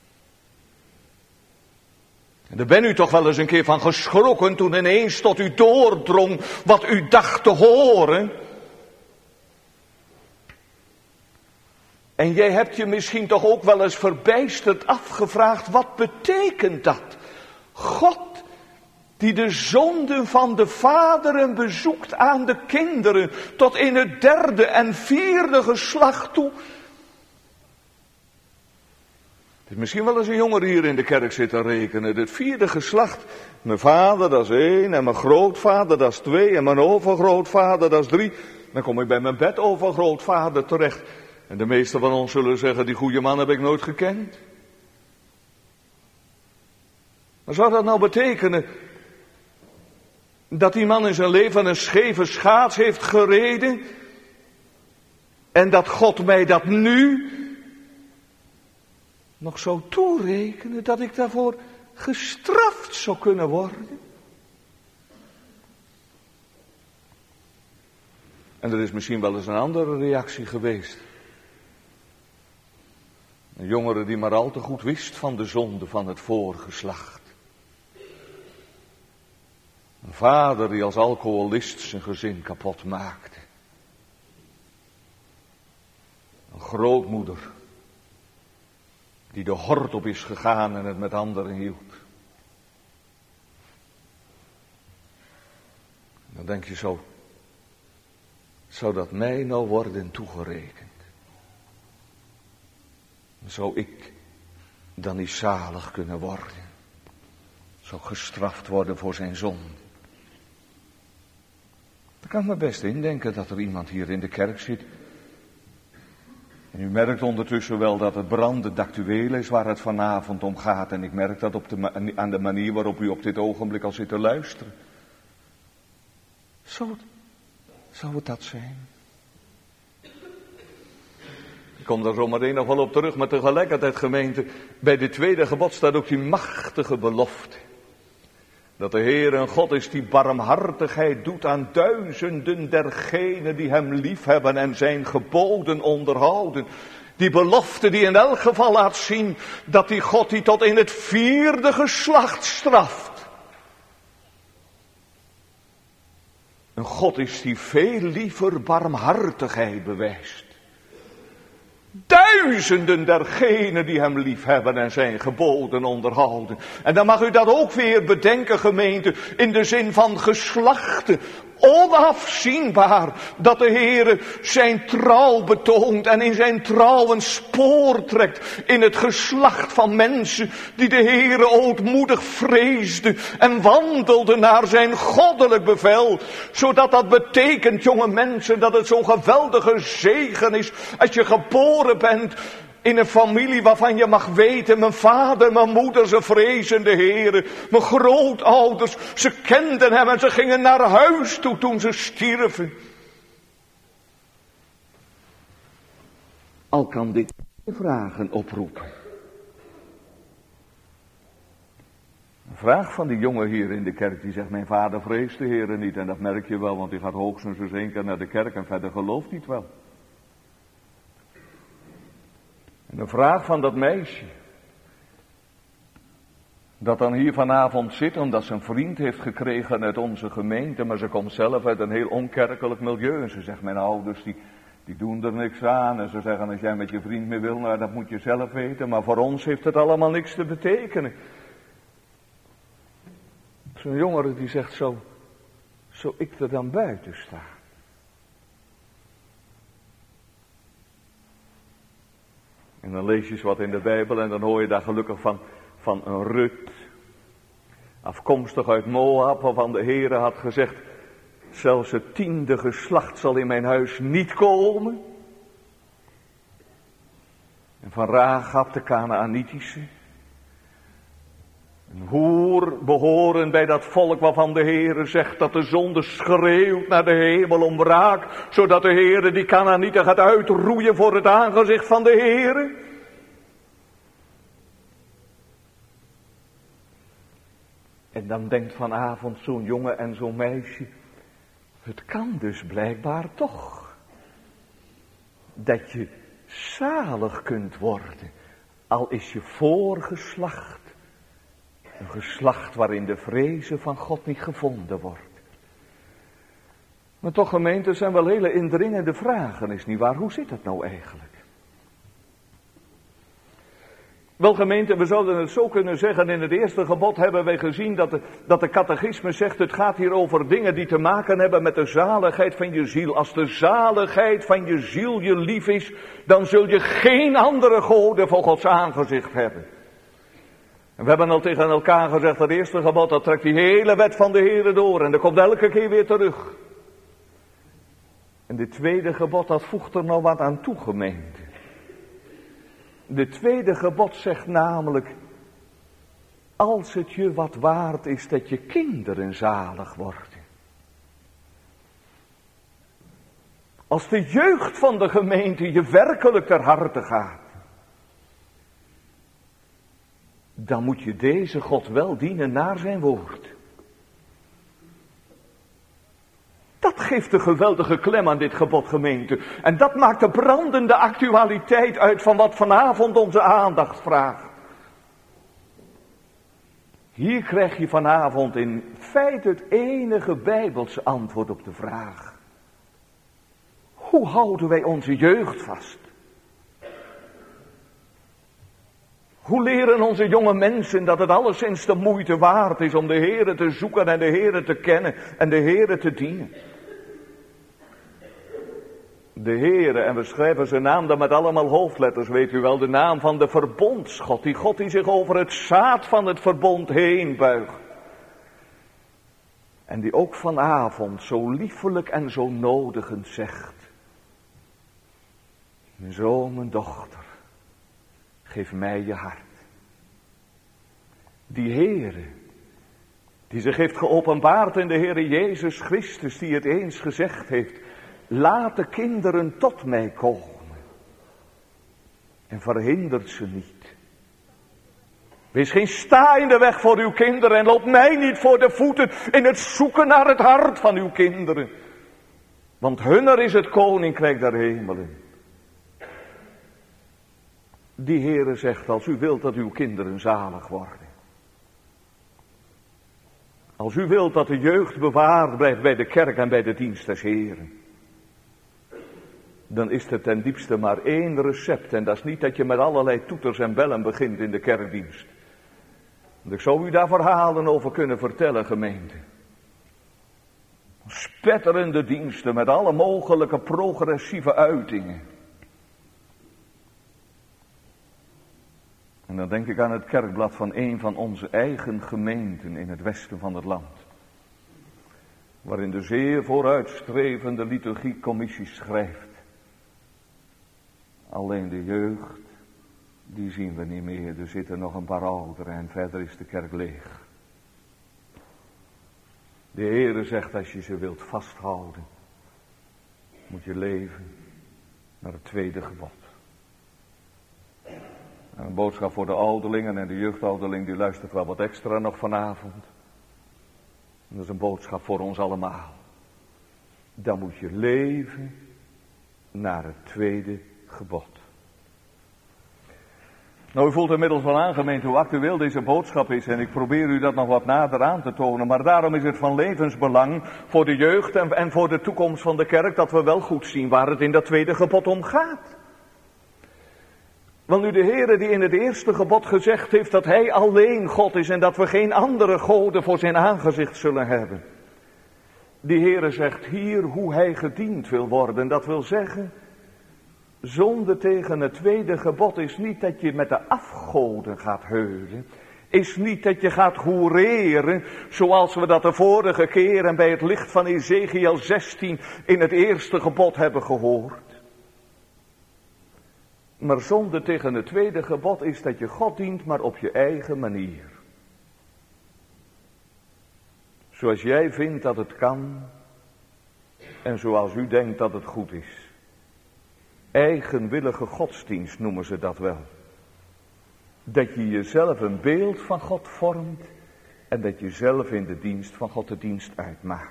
En daar ben u toch wel eens een keer van geschrokken toen ineens tot u doordrong wat u dacht te horen. En jij hebt je misschien toch ook wel eens verbijsterd afgevraagd, wat betekent dat? God die de zonden van de vaderen bezoekt aan de kinderen, tot in het derde en vierde geslacht toe. Er is misschien wel eens een jongere hier in de kerk zitten rekenen. Het vierde geslacht, mijn vader dat is één, en mijn grootvader dat is twee, en mijn overgrootvader dat is drie. Dan kom ik bij mijn bedovergrootvader terecht. En de meesten van ons zullen zeggen, die goede man heb ik nooit gekend. Maar zou dat nou betekenen dat die man in zijn leven een scheve schaats heeft gereden en dat God mij dat nu nog zou toerekenen, dat ik daarvoor gestraft zou kunnen worden? En er is misschien wel eens een andere reactie geweest. Een jongere die maar al te goed wist van de zonde van het voorgeslacht. Een vader die als alcoholist zijn gezin kapot maakte. Een grootmoeder die de hort op is gegaan en het met anderen hield. Dan denk je zo, zou dat mij nou worden toegerekend? Zou ik dan niet zalig kunnen worden? Zou gestraft worden voor zijn zonde? Ik kan me best indenken dat er iemand hier in de kerk zit. En u merkt ondertussen wel dat het brandend actueel is waar het vanavond om gaat. En ik merk dat op de, aan de manier waarop u op dit ogenblik al zit te luisteren. Zou het, zou het dat zijn? Ik kom daar zometeen nog wel op terug, maar tegelijkertijd gemeente, bij dit tweede gebod staat ook die machtige belofte. Dat de Heer een God is die barmhartigheid doet aan duizenden dergenen die hem liefhebben en zijn geboden onderhouden. Die belofte die in elk geval laat zien dat die God die tot in het vierde geslacht straft. Een God is die veel liever barmhartigheid bewijst. Duizenden dergenen die hem lief hebben en zijn geboden onderhouden. En dan mag u dat ook weer bedenken, gemeente, in de zin van geslachten. Onafzienbaar dat de Heere zijn trouw betoont en in zijn trouw een spoor trekt in het geslacht van mensen die de Heere ootmoedig vreesden en wandelden naar zijn goddelijk bevel. Zodat dat betekent, jonge mensen, dat het zo'n geweldige zegen is als je geboren bent in een familie waarvan je mag weten, mijn vader, mijn moeder, ze vrezen de Heere. Mijn grootouders, ze kenden hem en ze gingen naar huis toe toen ze stierven. Al kan dit vragen oproepen. Een vraag van die jongen hier in de kerk, die zegt, mijn vader vreest de Heere niet. En dat merk je wel, want die gaat hoogstens eens één keer naar de kerk en verder gelooft hij het wel. En de vraag van dat meisje, dat dan hier vanavond zit omdat ze een vriend heeft gekregen uit onze gemeente, maar ze komt zelf uit een heel onkerkelijk milieu. En ze zegt, mijn ouders die, die doen er niks aan. En ze zeggen, als jij met je vriend mee wil, nou dat moet je zelf weten. Maar voor ons heeft het allemaal niks te betekenen. Zo'n jongere die zegt, zo, zo ik er dan buiten sta. En dan lees je eens wat in de Bijbel en dan hoor je daar gelukkig van, van een Rut. Afkomstig uit Moab, waarvan de Heere had gezegd, zelfs het tiende geslacht zal in mijn huis niet komen. En van Rahab de Kanaanitische. Een hoer behoren bij dat volk waarvan de Heere zegt dat de zonde schreeuwt naar de hemel om wraak, zodat de Heere die Kanaanieten gaat uitroeien voor het aangezicht van de Heere. En dan denkt vanavond zo'n jongen en zo'n meisje, het kan dus blijkbaar toch, dat je zalig kunt worden, al is je voorgeslacht een geslacht waarin de vrezen van God niet gevonden wordt. Maar toch, gemeente, zijn wel hele indringende vragen, is niet waar? Hoe zit het nou eigenlijk? Wel, gemeente, we zouden het zo kunnen zeggen, in het eerste gebod hebben wij gezien dat de, dat de catechisme zegt, het gaat hier over dingen die te maken hebben met de zaligheid van je ziel. Als de zaligheid van je ziel je lief is, dan zul je geen andere goden voor Gods aangezicht hebben. En we hebben al tegen elkaar gezegd, dat eerste gebod, dat trekt die hele wet van de Heere door. En dat komt elke keer weer terug. En dit tweede gebod, dat voegt er nou wat aan toe, gemeente. De tweede gebod zegt namelijk, als het je wat waard is dat je kinderen zalig worden. Als de jeugd van de gemeente je werkelijk ter harte gaat. Dan moet je deze God wel dienen naar zijn woord. Dat geeft de geweldige klem aan dit gebod, gemeente. En dat maakt de brandende actualiteit uit van wat vanavond onze aandacht vraagt. Hier krijg je vanavond in feite het enige Bijbelse antwoord op de vraag. Hoe houden wij onze jeugd vast? Hoe leren onze jonge mensen dat het alleszins de moeite waard is om de Heere te zoeken en de Heere te kennen en de Heere te dienen? De Heere, en we schrijven zijn naam dan met allemaal hoofdletters, weet u wel, de naam van de verbondsgod, die God die zich over het zaad van het verbond heen buigt. En die ook vanavond zo liefelijk en zo nodigend zegt, mijn zoon, mijn dochter, geef mij je hart. Die Heere, die zich heeft geopenbaard in de Heere Jezus Christus, die het eens gezegd heeft, laat de kinderen tot mij komen. En verhindert ze niet. Wees geen sta in de weg voor uw kinderen en loop mij niet voor de voeten in het zoeken naar het hart van uw kinderen. Want hunner is het koninkrijk der hemelen. Die Heere zegt, als u wilt dat uw kinderen zalig worden. Als u wilt dat de jeugd bewaard blijft bij de kerk en bij de dienst des Heeren. Dan is er ten diepste maar één recept. En dat is niet dat je met allerlei toeters en bellen begint in de kerkdienst. Want ik zou u daar verhalen over kunnen vertellen, gemeente. Spetterende diensten met alle mogelijke progressieve uitingen. En dan denk ik aan het kerkblad van een van onze eigen gemeenten in het westen van het land. Waarin de zeer vooruitstrevende liturgiecommissie schrijft. Alleen de jeugd, die zien we niet meer. Er zitten nog een paar ouderen en verder is de kerk leeg. De Heere zegt, als je ze wilt vasthouden, moet je leven naar het tweede gebod. En een boodschap voor de ouderlingen en de jeugdouderling, die luistert wel wat extra nog vanavond. En dat is een boodschap voor ons allemaal. Dan moet je leven naar het tweede gebod. Nou, u voelt inmiddels wel aan, gemeente, hoe actueel deze boodschap is. En ik probeer u dat nog wat nader aan te tonen. Maar daarom is het van levensbelang voor de jeugd en, en voor de toekomst van de kerk, dat we wel goed zien waar het in dat tweede gebod om gaat. Want nu de Heere die in het eerste gebod gezegd heeft dat Hij alleen God is en dat we geen andere goden voor zijn aangezicht zullen hebben. Die Heere zegt hier hoe Hij gediend wil worden. Dat wil zeggen, zonde tegen het tweede gebod is niet dat je met de afgoden gaat heulen. Is niet dat je gaat hoereren, zoals we dat de vorige keer en bij het licht van Ezekiel zestien in het eerste gebod hebben gehoord. Maar zonde tegen het tweede gebod is dat je God dient, maar op je eigen manier. Zoals jij vindt dat het kan en zoals u denkt dat het goed is. Eigenwillige godsdienst noemen ze dat wel. Dat je jezelf een beeld van God vormt en dat je zelf in de dienst van God de dienst uitmaakt.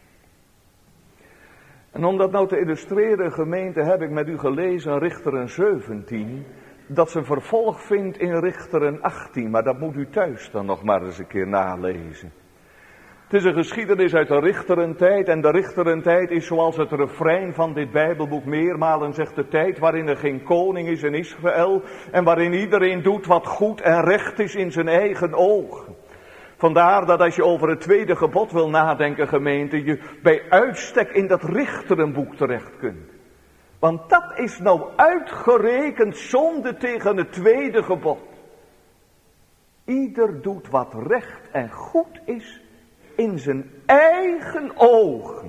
En om dat nou te illustreren, gemeente, heb ik met u gelezen Richteren zeventien, dat ze vervolg vindt in Richteren achttien, maar dat moet u thuis dan nog maar eens een keer nalezen. Het is een geschiedenis uit de Richterentijd en de Richterentijd is zoals het refrein van dit Bijbelboek meermalen zegt, de tijd waarin er geen koning is in Israël en waarin iedereen doet wat goed en recht is in zijn eigen ogen. Vandaar dat als je over het tweede gebod wil nadenken, gemeente, je bij uitstek in dat Richterenboek terecht kunt. Want dat is nou uitgerekend zonde tegen het tweede gebod. Ieder doet wat recht en goed is in zijn eigen ogen.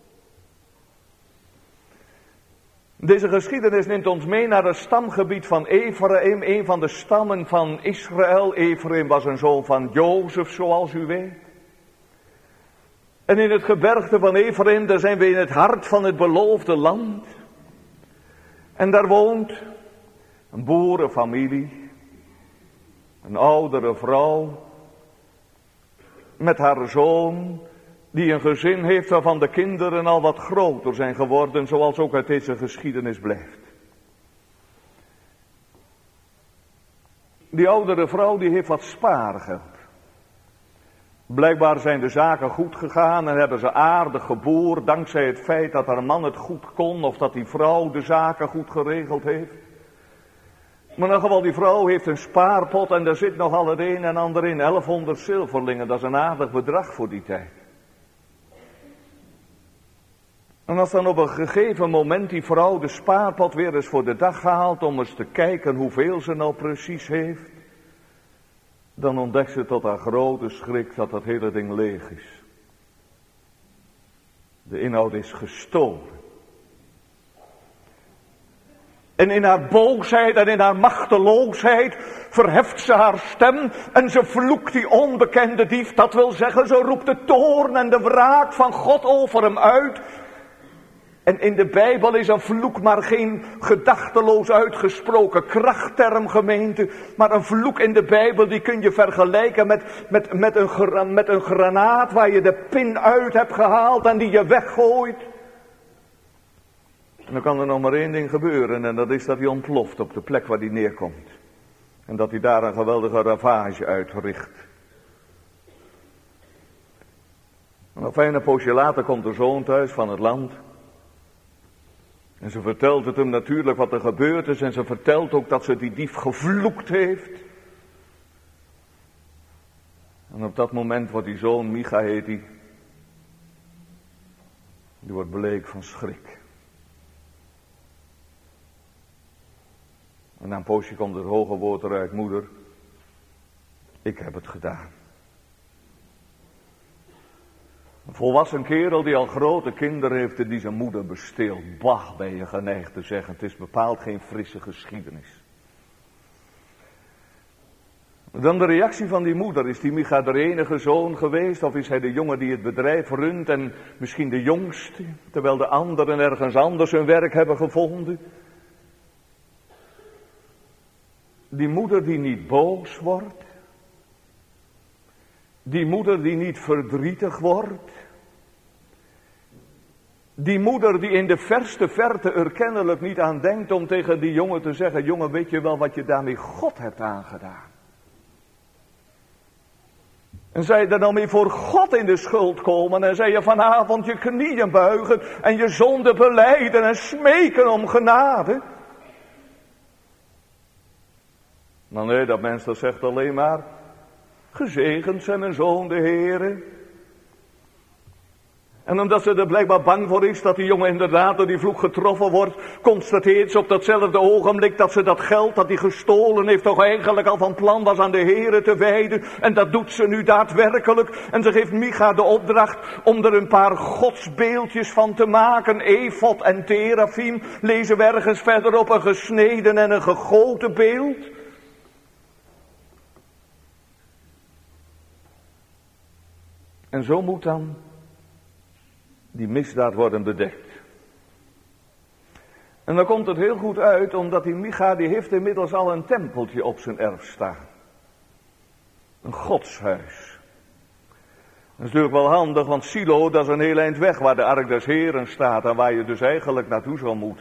Deze geschiedenis neemt ons mee naar het stamgebied van Ephraim, een van de stammen van Israël. Ephraim was een zoon van Jozef, zoals u weet. En in het gebergte van Ephraim, daar zijn we in het hart van het beloofde land. En daar woont een boerenfamilie, een oudere vrouw, met haar zoon, die een gezin heeft waarvan de kinderen al wat groter zijn geworden, zoals ook uit deze geschiedenis blijft. Die oudere vrouw die heeft wat spaargeld. Blijkbaar zijn de zaken goed gegaan en hebben ze aardig geboerd, dankzij het feit dat haar man het goed kon of dat die vrouw de zaken goed geregeld heeft. Maar in ieder geval, die vrouw heeft een spaarpot en daar zit nogal het een en ander in, elfhonderd zilverlingen, dat is een aardig bedrag voor die tijd. En als dan op een gegeven moment die vrouw de spaarpot weer eens voor de dag haalt om eens te kijken hoeveel ze nou precies heeft, dan ontdekt ze tot haar grote schrik dat dat hele ding leeg is. De inhoud is gestolen. En in haar boosheid en in haar machteloosheid verheft ze haar stem en ze vloekt die onbekende dief. Dat wil zeggen, ze roept de toorn en de wraak van God over hem uit. En in de Bijbel is een vloek maar geen gedachteloos uitgesproken krachtterm, gemeente. Maar een vloek in de Bijbel die kun je vergelijken met, met, met, een, met een granaat waar je de pin uit hebt gehaald en die je weggooit. En dan kan er nog maar één ding gebeuren en dat is dat hij ontploft op de plek waar hij neerkomt. En dat hij daar een geweldige ravage uitricht. En een fijne poosje later komt de zoon thuis van het land. En ze vertelt het hem natuurlijk wat er gebeurd is en ze vertelt ook dat ze die dief gevloekt heeft. En op dat moment wordt die zoon, Micha heet die, die wordt bleek van schrik. En na een poosje komt het hoge woord eruit, moeder, ik heb het gedaan. Een volwassen kerel die al grote kinderen heeft en die zijn moeder besteelt. Bah, ben je geneigd te zeggen, het is bepaald geen frisse geschiedenis. Dan de reactie van die moeder. Is die Micha de enige zoon geweest? Of is hij de jongen die het bedrijf runt en misschien de jongste? Terwijl de anderen ergens anders hun werk hebben gevonden. Die moeder die niet boos wordt. Die moeder die niet verdrietig wordt. Die moeder die in de verste verte er kennelijk niet aan denkt om tegen die jongen te zeggen, jongen, weet je wel wat je daarmee God hebt aangedaan? En zij er dan weer voor God in de schuld komen en zij je vanavond je knieën buigen en je zonde belijden en smeken om genade. Maar nee, dat mens dat zegt alleen maar, gezegend zijn mijn zoon de Heere. En omdat ze er blijkbaar bang voor is dat die jongen inderdaad door die vloek getroffen wordt, constateert ze op datzelfde ogenblik dat ze dat geld dat hij gestolen heeft toch eigenlijk al van plan was aan de Heere te wijden. En dat doet ze nu daadwerkelijk. En ze geeft Micha de opdracht om er een paar godsbeeldjes van te maken. Efod en terafim lezen we ergens verderop een gesneden en een gegoten beeld. En zo moet dan die misdaad worden bedekt. En dan komt het heel goed uit, omdat die Micha, die heeft inmiddels al een tempeltje op zijn erf staan. Een godshuis. Dat is natuurlijk wel handig, want Silo, dat is een heel eind weg waar de ark des Heren staat en waar je dus eigenlijk naartoe zou moeten.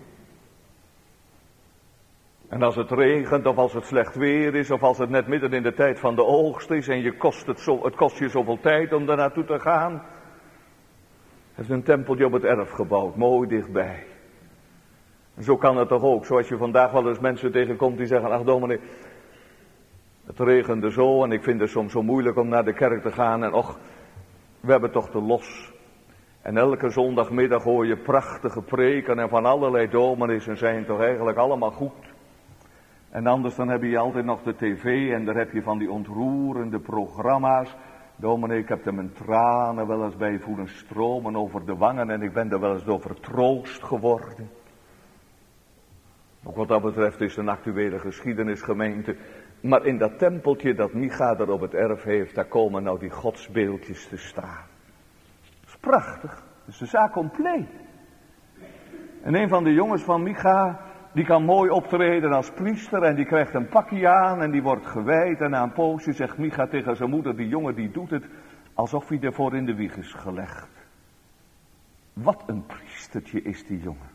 En als het regent, of als het slecht weer is, of als het net midden in de tijd van de oogst is en je kost het, zo, het kost je zoveel tijd om daar naartoe te gaan. Er is een tempeltje op het erf gebouwd, mooi dichtbij. En zo kan het toch ook, zoals je vandaag wel eens mensen tegenkomt die zeggen, ach dominee, het regende zo en ik vind het soms zo moeilijk om naar de kerk te gaan en och, we hebben toch te los. En elke zondagmiddag hoor je prachtige preken en van allerlei dominees en zijn toch eigenlijk allemaal goed. En anders dan heb je altijd nog de tv en daar heb je van die ontroerende programma's. Dominee, ik heb er mijn tranen wel eens bij voelen stromen over de wangen en ik ben er wel eens door vertroost geworden. Ook wat dat betreft is het een actuele geschiedenisgemeente. Maar in dat tempeltje dat Micha er op het erf heeft, daar komen nou die godsbeeldjes te staan. Dat is prachtig, dat is de zaak compleet. En een van de jongens van Micha, die kan mooi optreden als priester en die krijgt een pakje aan en die wordt gewijd. En na een poosje zegt Micha tegen zijn moeder, die jongen die doet het alsof hij ervoor in de wieg is gelegd. Wat een priestertje is die jongen.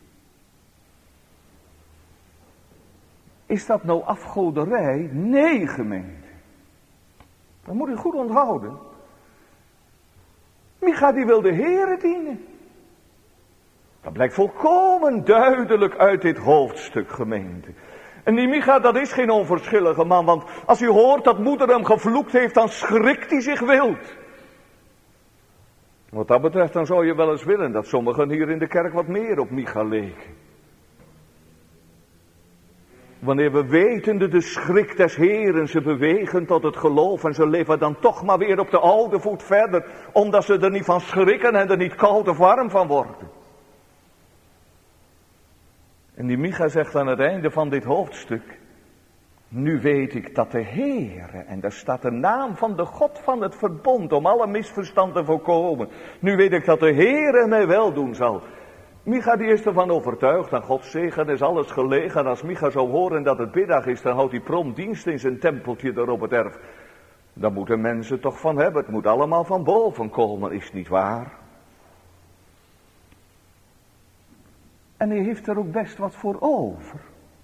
Is dat nou afgoderij? Nee, gemeente. Dat moet u goed onthouden. Micha die wil de Heere dienen. Dat blijkt volkomen duidelijk uit dit hoofdstuk, gemeente. En die Micha, dat is geen onverschillige man, want als u hoort dat moeder hem gevloekt heeft, dan schrikt hij zich wild. Wat dat betreft, dan zou je wel eens willen dat sommigen hier in de kerk wat meer op Micha leken. Wanneer we wetende de schrik des Heren ze bewegen tot het geloof en ze leven dan toch maar weer op de oude voet verder, omdat ze er niet van schrikken en er niet koud of warm van worden. En die Micha zegt aan het einde van dit hoofdstuk, nu weet ik dat de Heere, en daar staat de naam van de God van het verbond om alle misverstand te voorkomen. Nu weet ik dat de Heere mij wel doen zal. Micha die is ervan overtuigd, aan Gods zegen is alles gelegen. En als Micha zou horen dat het middag is, dan houdt hij prompt dienst in zijn tempeltje daar op het erf. Daar moeten mensen toch van hebben, het moet allemaal van boven komen, is niet waar? En hij heeft er ook best wat voor over.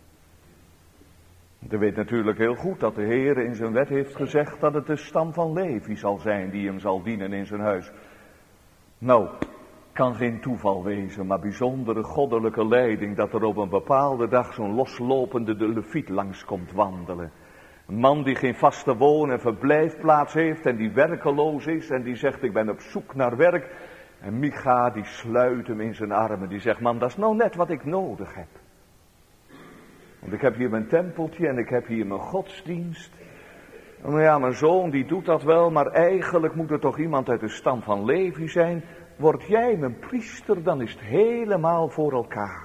Hij weet natuurlijk heel goed dat de Heer in zijn wet heeft gezegd dat het de stam van Levi zal zijn die hem zal dienen in zijn huis. Nou, kan geen toeval wezen, maar bijzondere goddelijke leiding dat er op een bepaalde dag zo'n loslopende de leviet langs komt wandelen. Een man die geen vaste woon- en verblijfplaats heeft en die werkeloos is en die zegt ik ben op zoek naar werk. En Micha die sluit hem in zijn armen, die zegt man dat is nou net wat ik nodig heb. Want ik heb hier mijn tempeltje en ik heb hier mijn godsdienst. Nou ja, mijn zoon die doet dat wel, maar eigenlijk moet er toch iemand uit de stam van Levi zijn. Word jij mijn priester, dan is het helemaal voor elkaar.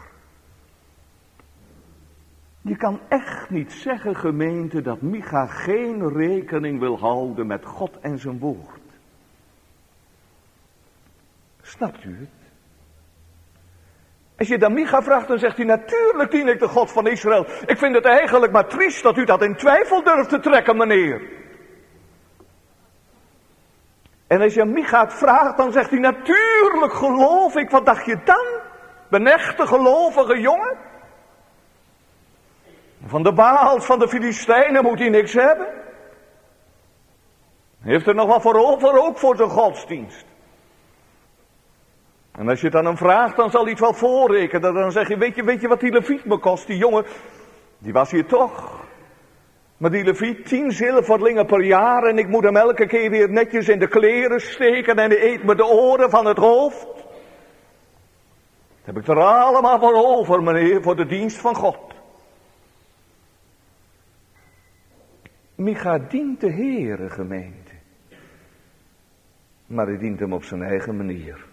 Je kan echt niet zeggen, gemeente, dat Micha geen rekening wil houden met God en zijn woord. Snapt u het? Als je dan Micha vraagt, dan zegt hij, natuurlijk dien ik de God van Israël. Ik vind het eigenlijk maar triest dat u dat in twijfel durft te trekken, meneer. En als je Micha het vraagt, dan zegt hij, natuurlijk geloof ik. Wat dacht je dan? Ben echte gelovige jongen? Van de Baals, van de Filistijnen moet hij niks hebben. Heeft er nog wat voor over, ook voor zijn godsdienst. En als je het aan hem vraagt, dan zal hij het wel voorrekenen. Dan zeg je, weet je, weet je wat die leviet me kost? Die jongen, die was hier toch. Maar die leviet, tien zilverlingen per jaar. En ik moet hem elke keer weer netjes in de kleren steken. En hij eet me de oren van het hoofd. Dat heb ik er allemaal voor over, meneer, voor de dienst van God. Micha dient de Heere, gemeente. Maar hij dient hem op zijn eigen manier.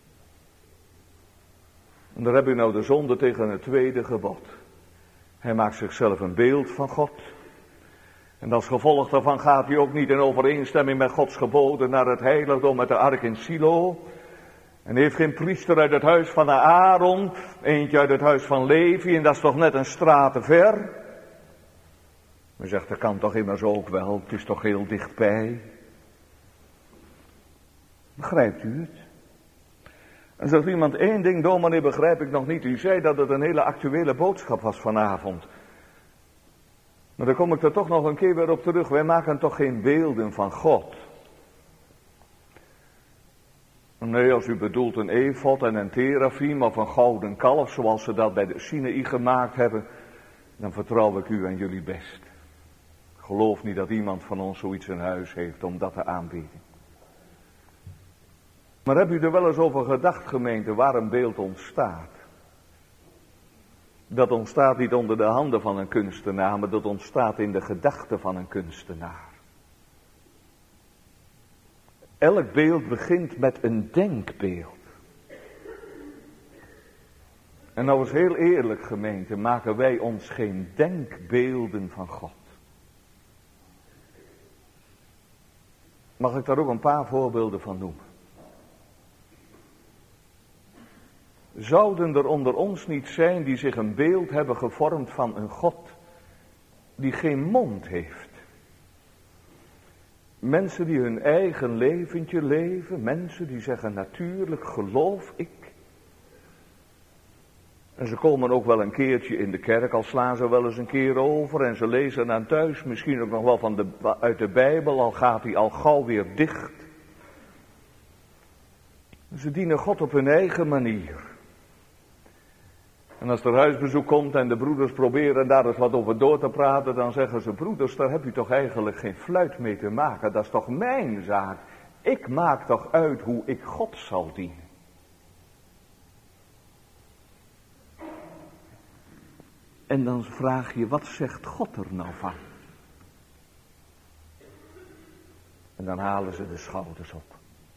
En daar heb je nou de zonde tegen het tweede gebod. Hij maakt zichzelf een beeld van God. En als gevolg daarvan gaat hij ook niet in overeenstemming met Gods geboden naar het heiligdom met de ark in Silo. En heeft geen priester uit het huis van Aaron, eentje uit het huis van Levi, en dat is toch net een straat te ver. Maar zegt, dat kan toch immers ook wel, het is toch heel dichtbij. Begrijpt u het? En zegt iemand, één ding, dominee, begrijp ik nog niet. U zei dat het een hele actuele boodschap was vanavond. Maar dan kom ik er toch nog een keer weer op terug. Wij maken toch geen beelden van God. Nee, als u bedoelt een efod en een terafim of een gouden kalf, zoals ze dat bij de Sinaï gemaakt hebben, dan vertrouw ik u en jullie best. Ik geloof niet dat iemand van ons zoiets in huis heeft om dat te aanbieden. Maar heb u er wel eens over gedacht, gemeente, waar een beeld ontstaat? Dat ontstaat niet onder de handen van een kunstenaar, maar dat ontstaat in de gedachten van een kunstenaar. Elk beeld begint met een denkbeeld. En nou eens heel eerlijk, gemeente, maken wij ons geen denkbeelden van God. Mag ik daar ook een paar voorbeelden van noemen? Zouden er onder ons niet zijn die zich een beeld hebben gevormd van een God die geen mond heeft? Mensen die hun eigen leventje leven, mensen die zeggen natuurlijk geloof ik. En ze komen ook wel een keertje in de kerk, al slaan ze wel eens een keer over en ze lezen aan thuis misschien ook nog wel van de, uit de Bijbel, al gaat die al gauw weer dicht. Ze dienen God op hun eigen manier. En als er huisbezoek komt en de broeders proberen daar eens wat over door te praten, dan zeggen ze, broeders, daar heb u toch eigenlijk geen fluit mee te maken. Dat is toch mijn zaak. Ik maak toch uit hoe ik God zal dienen. En dan vraag je, wat zegt God er nou van? En dan halen ze de schouders op.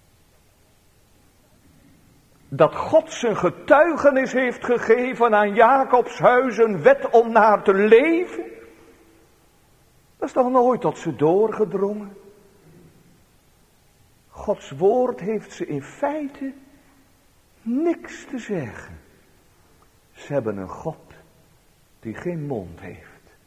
Dat God zijn getuigenis heeft gegeven aan Jacobs huis, een wet om naar te leven. Dat is toch nooit tot ze doorgedrongen. Gods woord heeft ze in feite niks te zeggen. Ze hebben een God die geen mond heeft.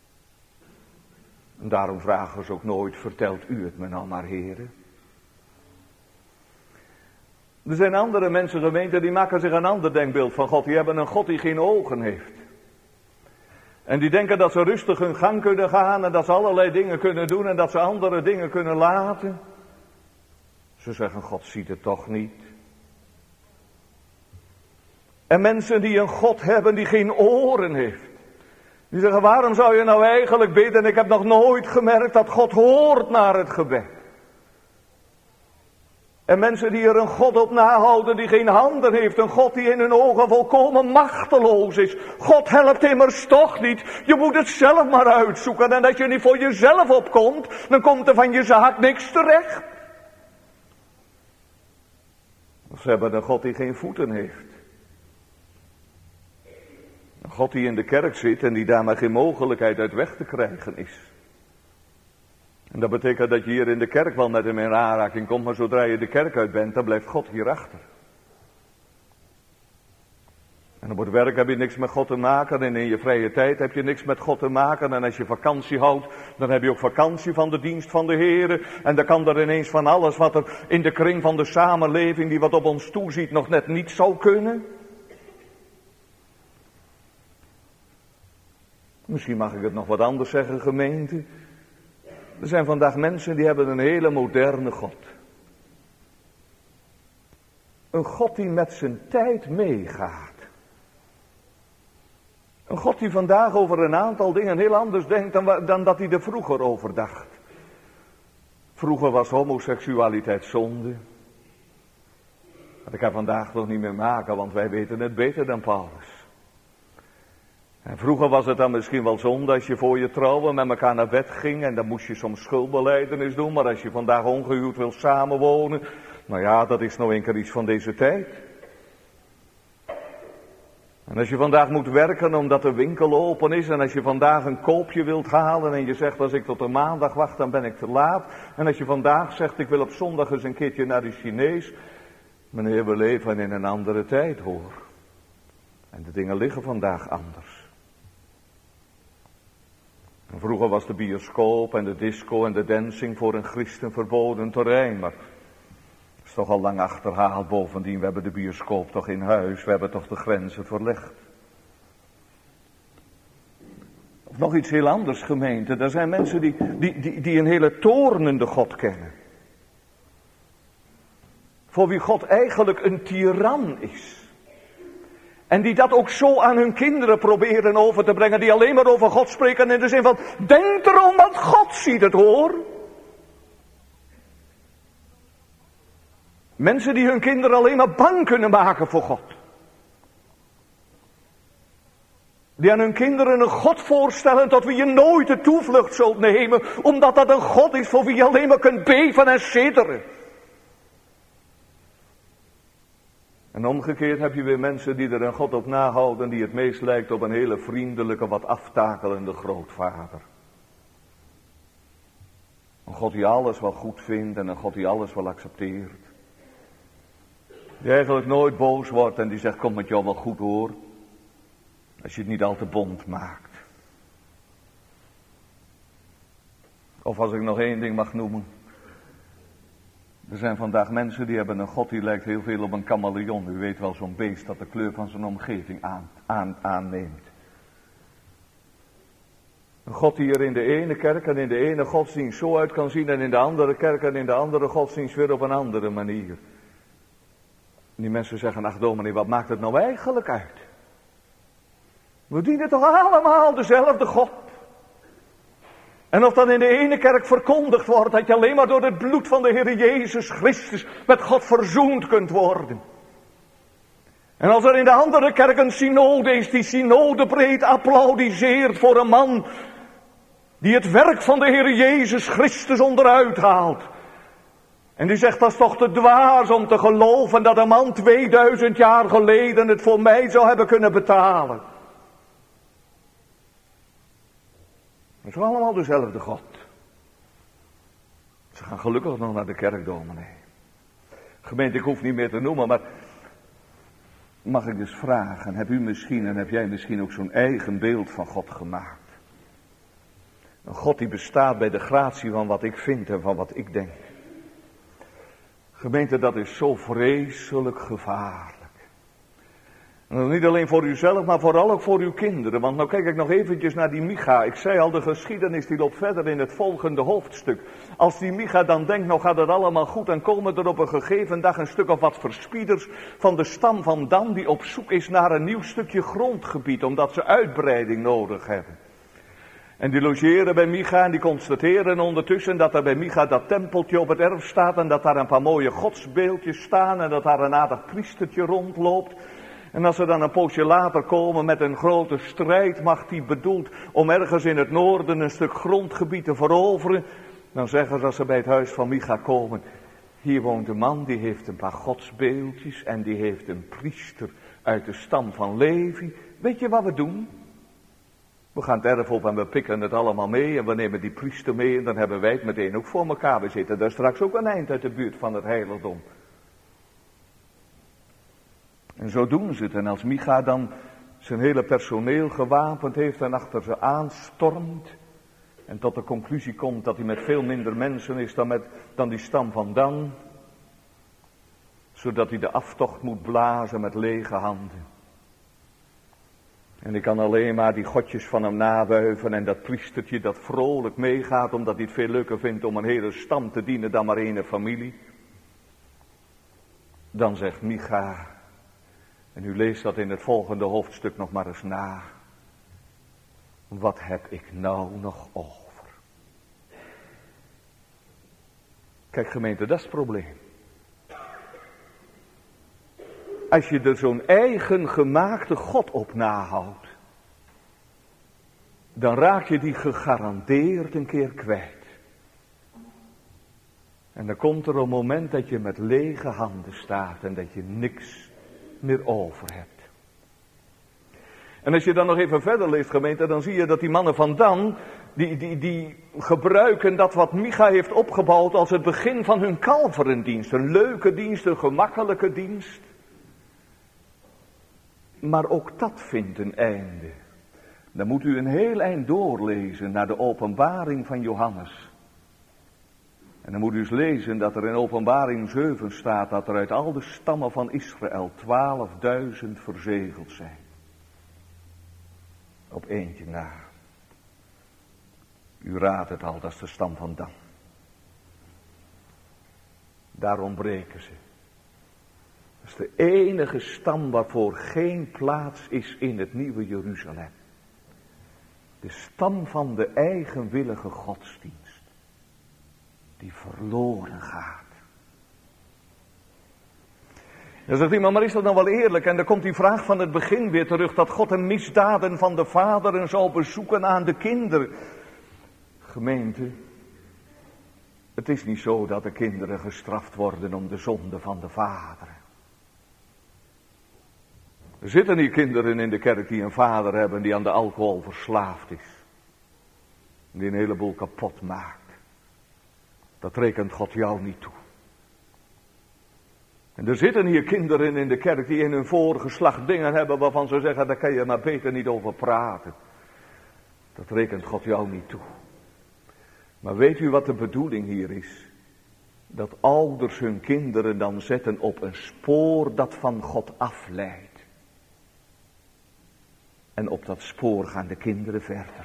En daarom vragen ze ook nooit, vertelt u het me nou maar, heren. Er zijn andere mensen, gemeenten, die maken zich een ander denkbeeld van God. Die hebben een God die geen ogen heeft. En die denken dat ze rustig hun gang kunnen gaan en dat ze allerlei dingen kunnen doen en dat ze andere dingen kunnen laten. Ze zeggen, God ziet het toch niet. En mensen die een God hebben die geen oren heeft. Die zeggen, waarom zou je nou eigenlijk bidden? Ik heb nog nooit gemerkt dat God hoort naar het gebed. En mensen die er een God op nahouden die geen handen heeft. Een God die in hun ogen volkomen machteloos is. God helpt immers toch niet. Je moet het zelf maar uitzoeken. En als je niet voor jezelf opkomt, dan komt er van je zaak niks terecht. Ze hebben een God die geen voeten heeft. Een God die in de kerk zit en die daar maar geen mogelijkheid uit weg te krijgen is. En dat betekent dat je hier in de kerk wel met hem in aanraking komt, maar zodra je de kerk uit bent, dan blijft God hierachter. En op het werk heb je niks met God te maken en in je vrije tijd heb je niks met God te maken. En als je vakantie houdt, dan heb je ook vakantie van de dienst van de Heere. En dan kan er ineens van alles wat er in de kring van de samenleving die wat op ons toeziet nog net niet zou kunnen. Misschien mag ik het nog wat anders zeggen, gemeente. Er zijn vandaag mensen die hebben een hele moderne God. Een God die met zijn tijd meegaat. Een God die vandaag over een aantal dingen heel anders denkt dan, dan dat hij er vroeger over dacht. Vroeger was homoseksualiteit zonde. Dat kan vandaag nog niet meer maken, want wij weten het beter dan Paulus. En vroeger was het dan misschien wel zonde als je voor je trouwen met elkaar naar bed ging en dan moest je soms schuldbelijdenis doen. Maar als je vandaag ongehuwd wil samenwonen, nou ja, dat is nou een keer iets van deze tijd. En als je vandaag moet werken omdat de winkel open is en als je vandaag een koopje wilt halen en je zegt als ik tot de maandag wacht dan ben ik te laat. En als je vandaag zegt ik wil op zondag eens een keertje naar de Chinees. Meneer, we leven in een andere tijd hoor. En de dingen liggen vandaag anders. En vroeger was de bioscoop en de disco en de dancing voor een christen verboden terrein, maar dat is toch al lang achterhaald. Bovendien, we hebben de bioscoop toch in huis, we hebben toch de grenzen verlegd. Of nog iets heel anders, gemeente, er zijn mensen die, die, die, die een hele toornende God kennen. Voor wie God eigenlijk een tiran is. En die dat ook zo aan hun kinderen proberen over te brengen. Die alleen maar over God spreken in de zin van, denk erom, want God ziet het hoor. Mensen die hun kinderen alleen maar bang kunnen maken voor God. Die aan hun kinderen een God voorstellen tot wie je nooit de toevlucht zult nemen. Omdat dat een God is voor wie je alleen maar kunt beven en sidderen. En omgekeerd heb je weer mensen die er een God op nahouden die het meest lijkt op een hele vriendelijke, wat aftakelende grootvader. Een God die alles wel goed vindt en een God die alles wel accepteert. Die eigenlijk nooit boos wordt en die zegt, kom met jou wel goed hoor. Als je het niet al te bont maakt. Of als ik nog één ding mag noemen. Er zijn vandaag mensen die hebben een God die lijkt heel veel op een chameleon. U weet wel, zo'n beest dat de kleur van zijn omgeving aan, aan, aanneemt. Een God die er in de ene kerk en in de ene godsdienst zo uit kan zien en in de andere kerk en in de andere godsdienst weer op een andere manier. En die mensen zeggen, ach dominee, wat maakt het nou eigenlijk uit? We dienen toch allemaal dezelfde God. En of dan in de ene kerk verkondigd wordt dat je alleen maar door het bloed van de Heer Jezus Christus met God verzoend kunt worden. En als er in de andere kerk een synode is die synode breed applaudisseert voor een man die het werk van de Heer Jezus Christus onderuit haalt. En die zegt, dat is toch te dwaas om te geloven dat een man tweeduizend jaar geleden het voor mij zou hebben kunnen betalen. Het is allemaal dezelfde God. Ze gaan gelukkig nog naar de kerk, dominee. Gemeente, ik hoef niet meer te noemen, maar mag ik dus vragen, heb u misschien en heb jij misschien ook zo'n eigen beeld van God gemaakt? Een God die bestaat bij de gratie van wat ik vind en van wat ik denk. Gemeente, dat is zo vreselijk gevaarlijk. En dat is niet alleen voor uzelf, maar vooral ook voor uw kinderen. Want nou kijk ik nog eventjes naar die Micha. Ik zei al, de geschiedenis die loopt verder in het volgende hoofdstuk. Als die Micha dan denkt, nou gaat het allemaal goed, dan komen er op een gegeven dag een stuk of wat verspieders van de stam van Dan, die op zoek is naar een nieuw stukje grondgebied, omdat ze uitbreiding nodig hebben. En die logeren bij Micha en die constateren ondertussen dat er bij Micha dat tempeltje op het erf staat en dat daar een paar mooie godsbeeldjes staan en dat daar een aardig priestertje rondloopt. En als ze dan een poosje later komen met een grote strijdmacht die bedoelt om ergens in het noorden een stuk grondgebied te veroveren, dan zeggen ze als ze bij het huis van Micha komen, hier woont een man die heeft een paar godsbeeldjes en die heeft een priester uit de stam van Levi. Weet je wat we doen? We gaan het erf op en we pikken het allemaal mee en we nemen die priester mee en dan hebben wij het meteen ook voor elkaar. We zitten daar straks ook een eind uit de buurt van het heiligdom. En zo doen ze het. En als Micha dan zijn hele personeel gewapend heeft en achter ze aanstormt en tot de conclusie komt dat hij met veel minder mensen is dan, met, dan die stam van Dan, zodat hij de aftocht moet blazen met lege handen. En ik kan alleen maar die godjes van hem nawuiven en dat priestertje dat vrolijk meegaat omdat hij het veel leuker vindt om een hele stam te dienen dan maar één familie. Dan zegt Micha, en u leest dat in het volgende hoofdstuk nog maar eens na. Wat heb ik nou nog over? Kijk gemeente, dat is het probleem. Als je er zo'n eigen gemaakte God op nahoudt, dan raak je die gegarandeerd een keer kwijt. En dan komt er een moment dat je met lege handen staat en dat je niks meer over hebt. En als je dan nog even verder leest, gemeente, dan zie je dat die mannen van Dan, die, die, die gebruiken dat wat Micha heeft opgebouwd als het begin van hun kalverendienst. Een leuke dienst, een gemakkelijke dienst. Maar ook dat vindt een einde. Dan moet u een heel eind doorlezen naar de openbaring van Johannes. En dan moet u eens lezen dat er in openbaring zeven staat dat er uit al de stammen van Israël twaalfduizend verzegeld zijn. Op eentje na. U raadt het al, dat is de stam van Dan. Daar ontbreken ze. Dat is de enige stam waarvoor geen plaats is in het nieuwe Jeruzalem. De stam van de eigenwillige godsdienst. Die verloren gaat. Dan zegt iemand, maar is dat dan wel eerlijk? En dan komt die vraag van het begin weer terug, dat God de misdaden van de vaderen zal bezoeken aan de kinderen. Gemeente, het is niet zo dat de kinderen gestraft worden om de zonde van de vaderen. Er zitten hier kinderen in de kerk die een vader hebben die aan de alcohol verslaafd is. Die een heleboel kapot maakt. Dat rekent God jou niet toe. En er zitten hier kinderen in de kerk die in hun voorgeslacht dingen hebben waarvan ze zeggen, daar kan je maar beter niet over praten. Dat rekent God jou niet toe. Maar weet u wat de bedoeling hier is? Dat ouders hun kinderen dan zetten op een spoor dat van God afleidt. En op dat spoor gaan de kinderen verder.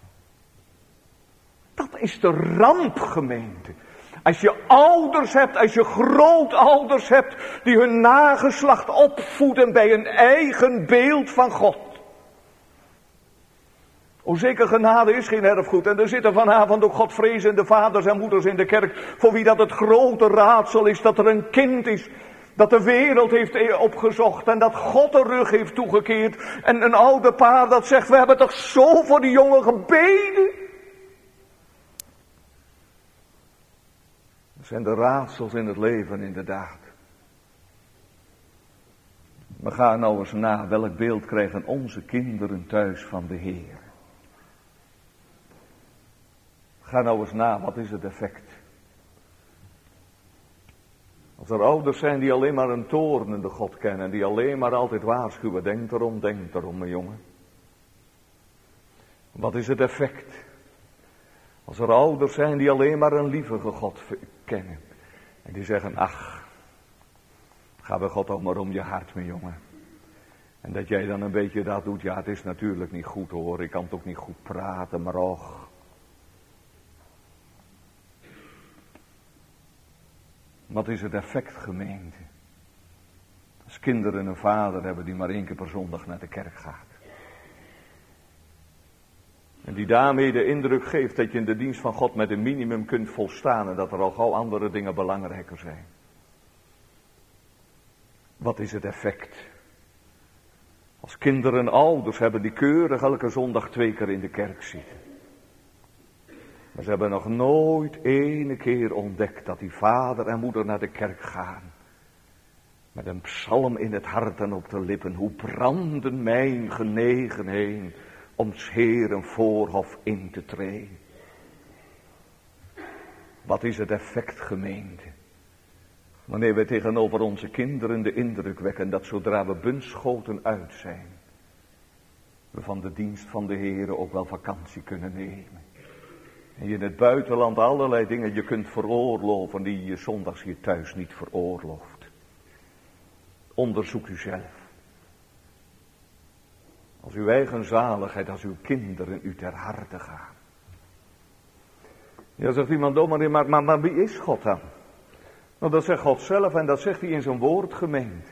Dat is de ramp, gemeente. Als je ouders hebt, als je grootouders hebt, die hun nageslacht opvoeden bij een eigen beeld van God. O, zeker genade is geen erfgoed. En er zitten vanavond ook godvrezende vaders en moeders in de kerk, voor wie dat het grote raadsel is dat er een kind is, dat de wereld heeft opgezocht en dat God de rug heeft toegekeerd. En een oude paar dat zegt, we hebben toch zo voor die jongen gebeden. Dat zijn de raadsels in het leven inderdaad. Maar ga nou eens na, welk beeld krijgen onze kinderen thuis van de Heer? Ga nou eens na, wat is het effect? Als er ouders zijn die alleen maar een toornende God kennen, die alleen maar altijd waarschuwen, denk erom, denk erom, mijn jongen. Wat is het effect? Als er ouders zijn die alleen maar een lievige God kennen. En die zeggen, ach, Ga bij God ook maar om je hart, mijn jongen. En dat jij dan een beetje dat doet, ja, het is natuurlijk niet goed hoor. Ik kan toch niet goed praten, maar och. Wat is het effect, gemeente? Als kinderen een vader hebben die maar één keer per zondag naar de kerk gaat. En die daarmee de indruk geeft dat je in de dienst van God met een minimum kunt volstaan. En dat er al gauw andere dingen belangrijker zijn. Wat is het effect? Als kinderen ouders hebben die keurig elke zondag twee keer in de kerk zitten. Maar ze hebben nog nooit ene keer ontdekt dat die vader en moeder naar de kerk gaan. Met een psalm in het hart en op de lippen. Hoe branden mijn genegenheden om 's Heeren voorhof in te treden. Wat is het effect, gemeente? Wanneer we tegenover onze kinderen de indruk wekken dat zodra we bunschoten uit zijn, we van de dienst van de Heere ook wel vakantie kunnen nemen. En je in het buitenland allerlei dingen je kunt veroorloven die je zondags hier thuis niet veroorlooft. Onderzoek uzelf. Als uw eigen zaligheid, als uw kinderen u ter harte gaan. Ja, zegt iemand, oh maar, maar, maar, maar wie is God dan? Nou, dat zegt God zelf en dat zegt hij in zijn woord, gemeente.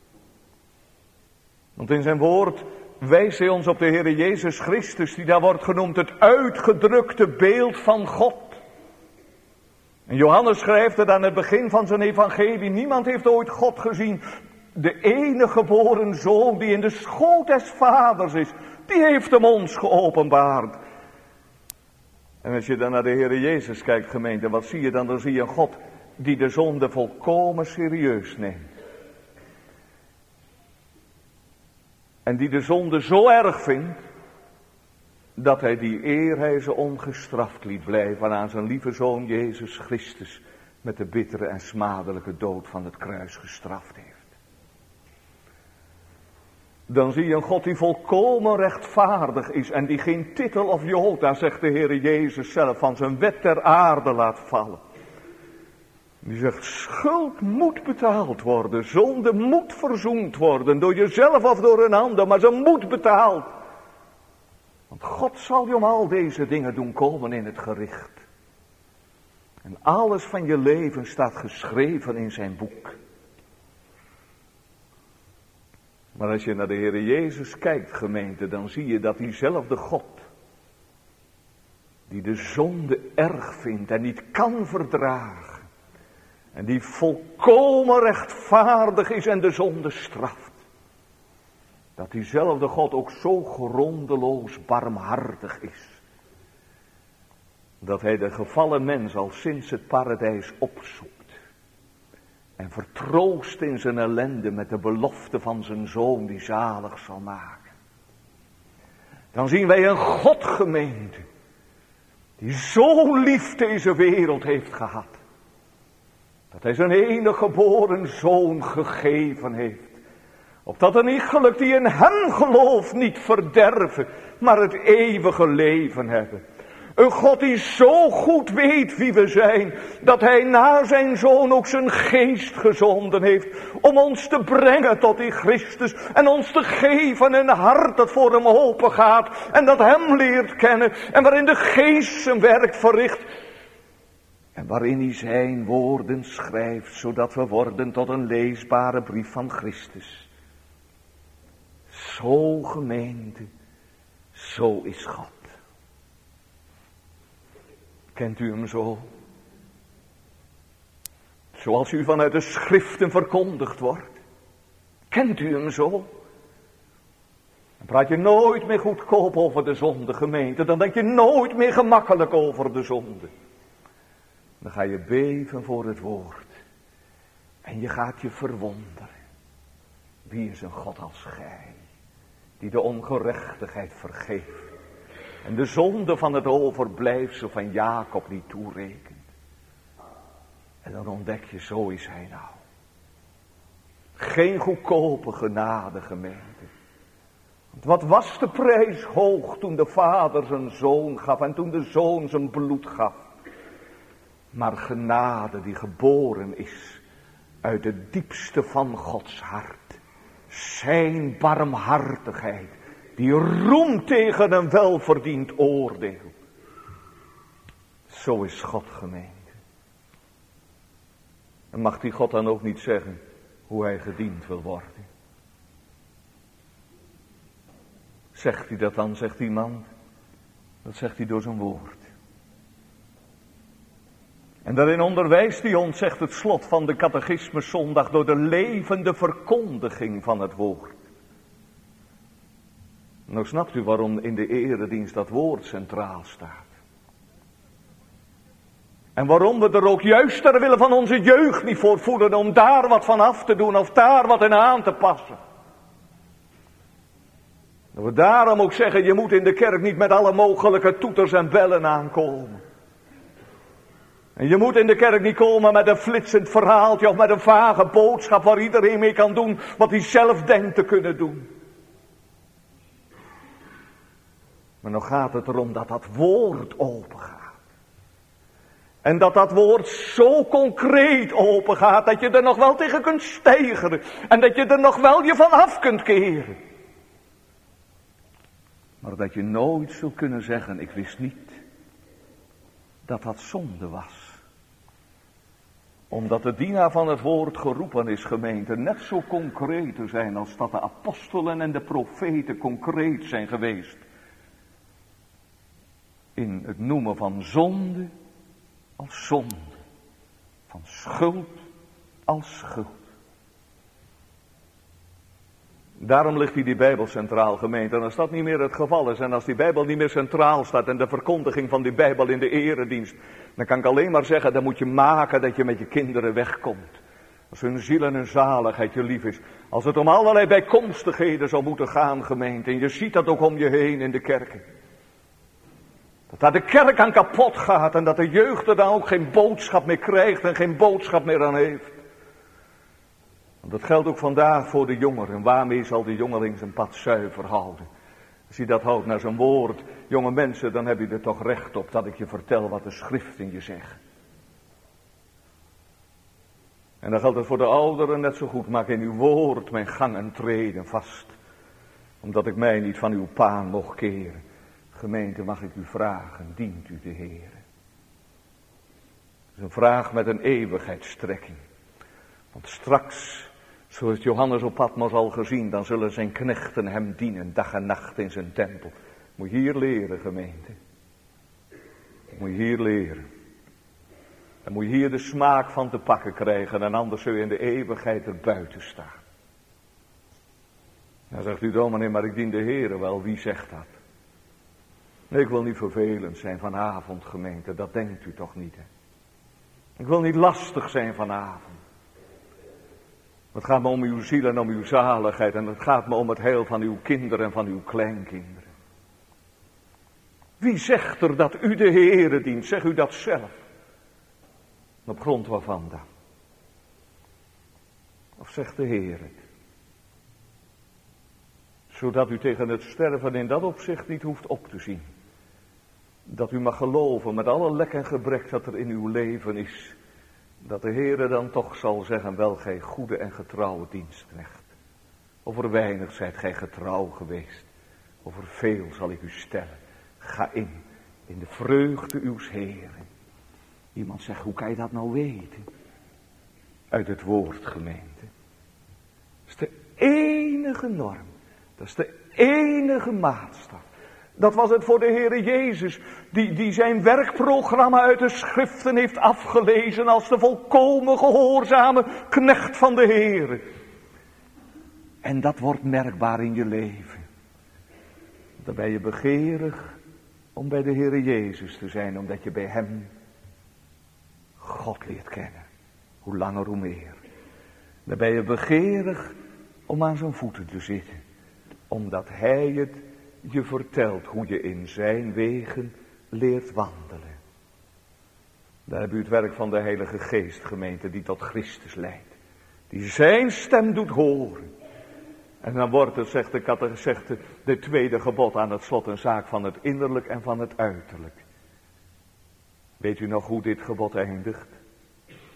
Want in zijn woord wijst hij ons op de Heere Jezus Christus, die daar wordt genoemd het uitgedrukte beeld van God. En Johannes schrijft het aan het begin van zijn evangelie, niemand heeft ooit God gezien. De enige geboren zoon die in de schoot des vaders is, die heeft hem ons geopenbaard. En als je dan naar de Heere Jezus kijkt, gemeente, wat zie je dan? Dan zie je een God die de zonde volkomen serieus neemt. En die de zonde zo erg vindt, dat hij die eer hij ze ongestraft liet blijven aan zijn lieve zoon Jezus Christus met de bittere en smadelijke dood van het kruis gestraft heeft. Dan zie je een God die volkomen rechtvaardig is en die geen titel of jota, zegt de Heere Jezus zelf, van zijn wet ter aarde laat vallen. Die zegt, schuld moet betaald worden, zonde moet verzoend worden, door jezelf of door een ander, maar ze moet betaald. Want God zal je om al deze dingen doen komen in het gericht. En alles van je leven staat geschreven in zijn boek. Maar als je naar de Heere Jezus kijkt, gemeente, dan zie je dat diezelfde God, die de zonde erg vindt en niet kan verdragen, en die volkomen rechtvaardig is en de zonde straft, dat diezelfde God ook zo grondeloos barmhartig is, dat hij de gevallen mens al sinds het paradijs opzoekt. En vertroost in zijn ellende met de belofte van zijn zoon die zalig zal maken. Dan zien wij een God, gemeente, die zo'n lief deze wereld heeft gehad. Dat hij zijn enige geboren zoon gegeven heeft. Opdat een iegelijk die in hem gelooft niet verderven, maar het eeuwige leven hebben. Een God die zo goed weet wie we zijn, dat hij na zijn zoon ook zijn geest gezonden heeft, om ons te brengen tot die Christus en ons te geven een hart dat voor hem open gaat en dat hem leert kennen en waarin de geest zijn werk verricht en waarin hij zijn woorden schrijft, zodat we worden tot een leesbare brief van Christus. Zo, gemeente, zo is God. Kent u hem zo? Zoals u vanuit de schriften verkondigd wordt. Kent u hem zo? Dan praat je nooit meer goedkoop over de zonde, gemeente. Dan denk je nooit meer gemakkelijk over de zonde. Dan ga je beven voor het woord. En je gaat je verwonderen. Wie is een God als gij? Die de ongerechtigheid vergeeft. En de zonde van het overblijfsel van Jacob niet toerekent. En dan ontdek je, zo is hij nou. Geen goedkope genade, gemeente. Want wat was de prijs hoog toen de vader zijn zoon gaf en toen de zoon zijn bloed gaf. Maar genade die geboren is uit het diepste van Gods hart. Zijn barmhartigheid, die roemt tegen een welverdiend oordeel. Zo is God, gemeente. En mag die God dan ook niet zeggen hoe hij gediend wil worden? Zegt hij dat dan, zegt iemand? Dat zegt hij door zijn woord. En daarin onderwijst hij ons, zegt het slot van de catechismus zondag, door de levende verkondiging van het woord. Nou snapt u waarom in de eredienst dat woord centraal staat. En waarom we er ook juist ter wille van onze jeugd niet voor voelen om daar wat van af te doen of daar wat in aan te passen. Dat we daarom ook zeggen, je moet in de kerk niet met alle mogelijke toeters en bellen aankomen. En je moet in de kerk niet komen met een flitsend verhaaltje of met een vage boodschap waar iedereen mee kan doen wat hij zelf denkt te kunnen doen. Maar nou gaat het erom dat dat woord open gaat. En dat dat woord zo concreet open gaat dat je er nog wel tegen kunt steigeren. En dat je er nog wel je van af kunt keren. Maar dat je nooit zult kunnen zeggen, ik wist niet dat dat zonde was. Omdat de dienaar van het woord geroepen is, gemeente, net zo concreet te zijn als dat de apostelen en de profeten concreet zijn geweest. In het noemen van zonde als zonde. Van schuld als schuld. Daarom ligt hier die Bijbel centraal, gemeente. En als dat niet meer het geval is en als die Bijbel niet meer centraal staat en de verkondiging van die Bijbel in de eredienst, dan kan ik alleen maar zeggen, dan moet je maken dat je met je kinderen wegkomt. Als hun ziel en hun zaligheid je lief is. Als het om allerlei bijkomstigheden zou moeten gaan, gemeente. En je ziet dat ook om je heen in de kerken. Dat daar de kerk aan kapot gaat en dat de jeugd er dan ook geen boodschap meer krijgt en geen boodschap meer aan heeft. Want dat geldt ook vandaag voor de jongeren. Waarmee zal de jongeling zijn pad zuiver houden? Als hij dat houdt naar zijn woord, jonge mensen, dan heb je er toch recht op dat ik je vertel wat de schrift in je zegt. En dan geldt het voor de ouderen net zo goed. Maak in uw woord mijn gang en treden vast. Omdat ik mij niet van uw paan mocht keren. Gemeente, mag ik u vragen, dient u de Heer? Dat is een vraag met een eeuwigheidsstrekking. Want straks, zoals Johannes op Patmos al gezien, dan zullen zijn knechten hem dienen, dag en nacht in zijn tempel. Moet je hier leren, gemeente. Moet je hier leren. Dan moet je hier de smaak van te pakken krijgen en anders zul je in de eeuwigheid er buiten staan. Dan zegt u, dominee, maar ik dien de Heer wel. Wie zegt dat? Nee, ik wil niet vervelend zijn vanavond, gemeente. Dat denkt u toch niet, hè? Ik wil niet lastig zijn vanavond. Het gaat me om uw ziel en om uw zaligheid. En het gaat me om het heil van uw kinderen en van uw kleinkinderen. Wie zegt er dat u de Heere dient? Zeg u dat zelf. Op grond waarvan dan? Of zegt de Heer het? Zodat u tegen het sterven in dat opzicht niet hoeft op te zien. Dat u mag geloven met alle lek en gebrek dat er in uw leven is. Dat de Heere dan toch zal zeggen, wel gij goede en getrouwe dienstknecht. Over weinig zijt gij getrouw geweest. Over veel zal ik u stellen. Ga in, in de vreugde uws Heeren. Iemand zegt, hoe kan je dat nou weten? Uit het woord, gemeente. Dat is de enige norm. Dat is de enige maatstaf. Dat was het voor de Heere Jezus, die, die zijn werkprogramma uit de schriften heeft afgelezen als de volkomen gehoorzame knecht van de Heere. En dat wordt merkbaar in je leven. Dan ben je begeerig om bij de Heere Jezus te zijn, omdat je bij hem God leert kennen. Hoe langer hoe meer. Dan ben je begeerig om aan zijn voeten te zitten, omdat hij het je vertelt hoe je in zijn wegen leert wandelen. Daar heb u het werk van de Heilige Geest, gemeente, die tot Christus leidt. Die zijn stem doet horen. En dan wordt het, zegt de katech, zegt de, de tweede gebod aan het slot, een zaak van het innerlijk en van het uiterlijk. Weet u nog hoe dit gebod eindigt?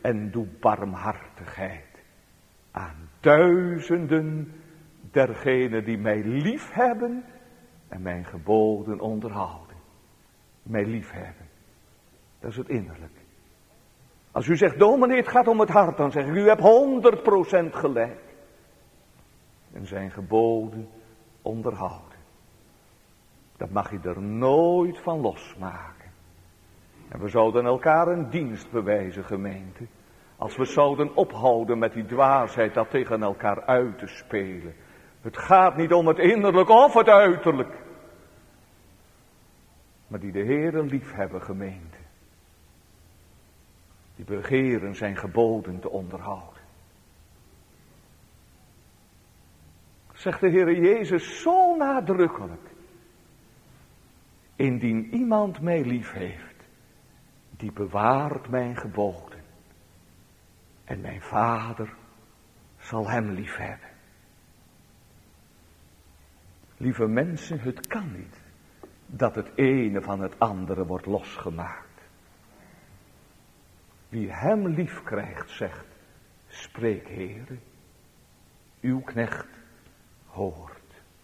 en doe barmhartigheid aan duizenden dergenen die mij lief hebben en mijn geboden onderhouden. Mij lief hebben. Dat is het innerlijk. Als u zegt, dominee, het gaat om het hart, dan zeg ik, u hebt honderd procent gelijk. En zijn geboden onderhouden. Dat mag je er nooit van losmaken. En we zouden elkaar een dienst bewijzen, gemeente. Als we zouden ophouden met die dwaasheid dat tegen elkaar uit te spelen. Het gaat niet om het innerlijk of het uiterlijk. Maar die de Heere lief hebben, gemeente. Die begeren zijn geboden te onderhouden. Zegt de Heere Jezus zo nadrukkelijk. Indien iemand mij lief heeft, die bewaart mijn geboden. En mijn Vader zal hem lief hebben. Lieve mensen, het kan niet dat het ene van het andere wordt losgemaakt. Wie hem lief krijgt, zegt, spreek Heere, uw knecht hoort.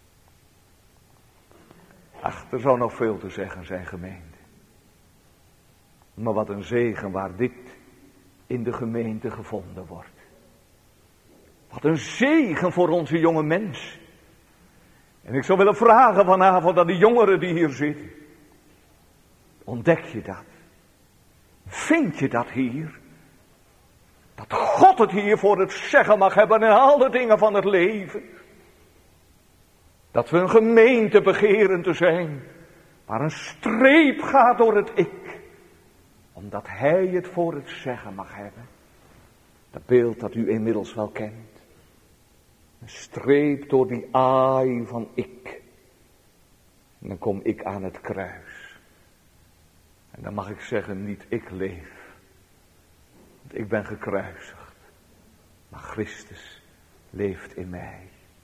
Ach, er zou nog veel te zeggen zijn, gemeente. Maar wat een zegen waar dit in de gemeente gevonden wordt. Wat een zegen voor onze jonge mensen. En ik zou willen vragen vanavond aan de jongeren die hier zitten. Ontdek je dat? Vind je dat hier? Dat God het hier voor het zeggen mag hebben in alle dingen van het leven. Dat we een gemeente begeren te zijn. Waar een streep gaat door het ik. Omdat hij het voor het zeggen mag hebben. Dat beeld dat u inmiddels wel kent. Een streep door die aai van ik. En dan kom ik aan het kruis. En dan mag ik zeggen, niet ik leef. Want ik ben gekruisigd. Maar Christus leeft in mij.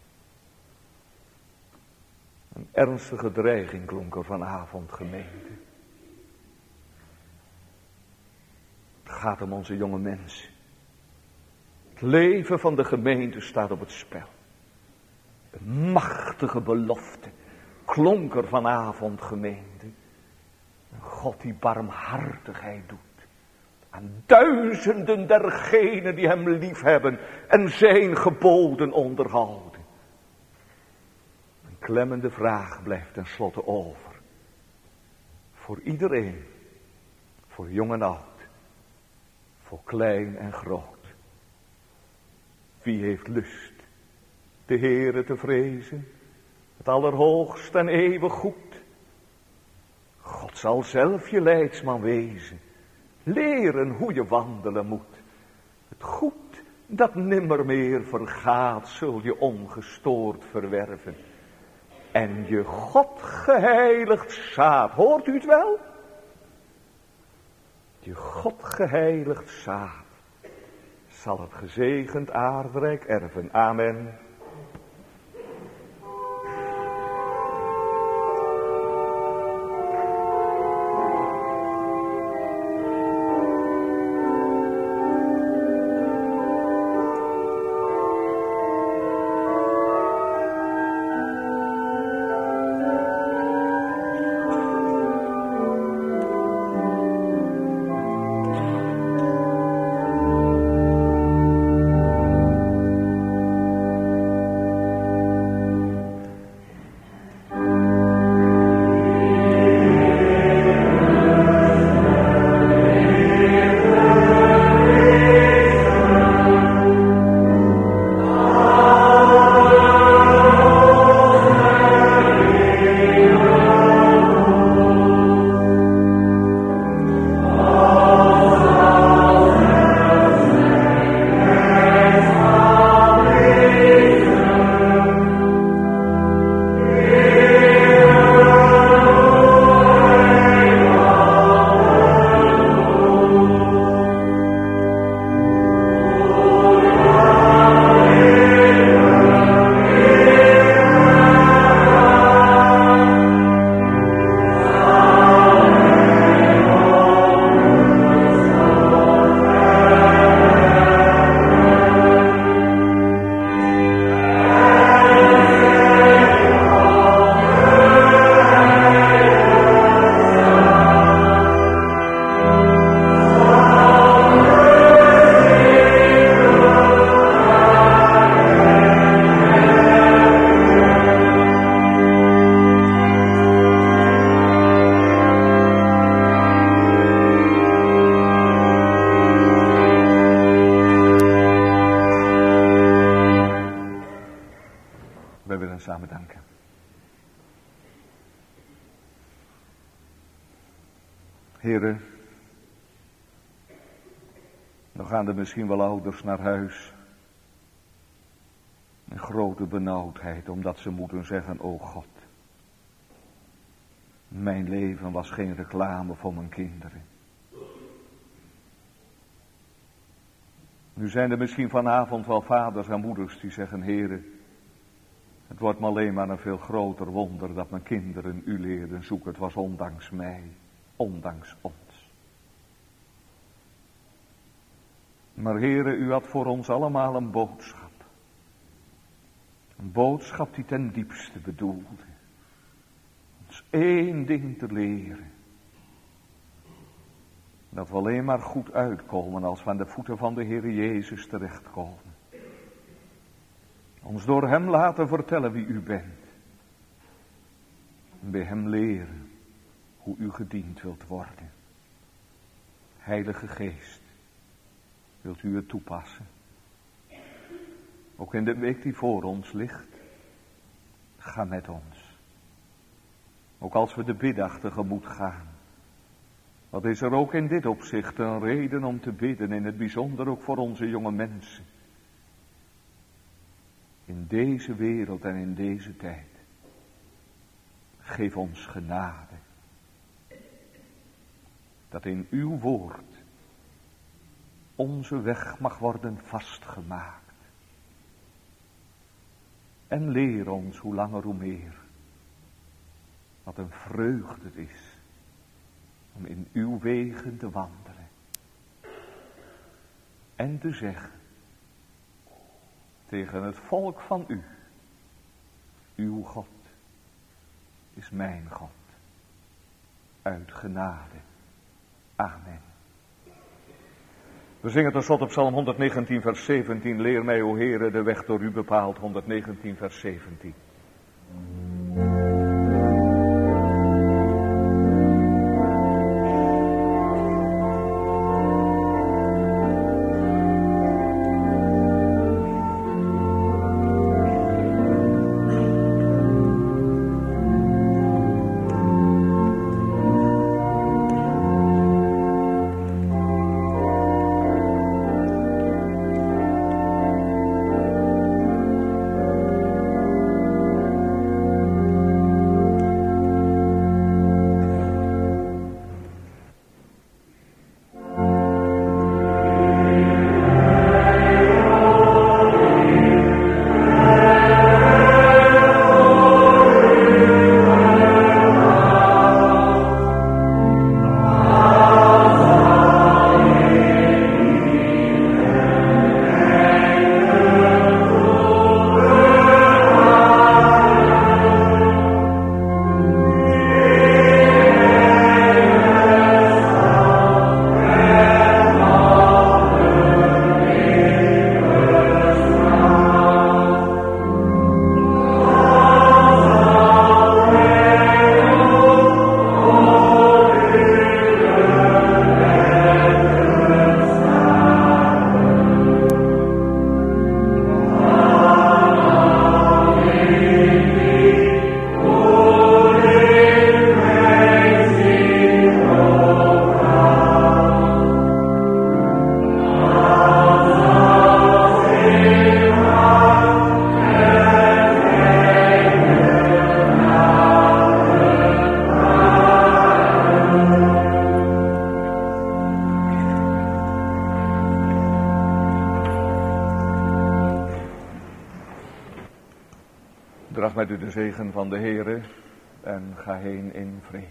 Een ernstige dreiging klonk er vanavond, gemeente. Het gaat om onze jonge mensen. Het leven van de gemeente staat op het spel. Een machtige belofte klonk er vanavond, gemeente. Een God die barmhartigheid doet. Aan duizenden dergenen die hem lief hebben en zijn geboden onderhouden. Een klemmende vraag blijft tenslotte over. Voor iedereen. Voor jong en oud. Voor klein en groot. Wie heeft lust de Heere te vrezen, het allerhoogst en eeuwig goed. God zal zelf je leidsman wezen, leren hoe je wandelen moet. Het goed dat nimmer meer vergaat, zul je ongestoord verwerven. En je God geheiligd zaad, hoort u het wel? Je God geheiligd zaad zal het gezegend aardrijk erven. Amen. Heren, dan gaan er misschien wel ouders naar huis. Een grote benauwdheid, omdat ze moeten zeggen, o God, mijn leven was geen reclame voor mijn kinderen. Nu zijn er misschien vanavond wel vaders en moeders die zeggen, Heren, het wordt me alleen maar een veel groter wonder dat mijn kinderen u leren zoeken. Het was ondanks mij, ondanks ons. Maar Heren, u had voor ons allemaal een boodschap. Een boodschap die ten diepste bedoelde ons één ding te leren. Dat we alleen maar goed uitkomen als we aan de voeten van de Heer Jezus terechtkomen. Ons door hem laten vertellen wie u bent. En bij hem leren hoe u gediend wilt worden. Heilige Geest, wilt u het toepassen? Ook in de week die voor ons ligt, ga met ons. Ook als we de biddag tegemoet gaan. Wat is er ook in dit opzicht een reden om te bidden, in het bijzonder ook voor onze jonge mensen. In deze wereld en in deze tijd. Geef ons genade. Dat in uw woord onze weg mag worden vastgemaakt. En leer ons hoe langer hoe meer. Wat een vreugde het is om in uw wegen te wandelen. En te zeggen tegen het volk van u. Uw God is mijn God. Uit genade. Amen. We zingen tenslotte op Psalm honderdnegentien vers zeventien. Leer mij, o Heere, de weg door u bepaald. honderdnegentien vers zeventien. Draag met u de zegen van de Heere en ga heen in vrede.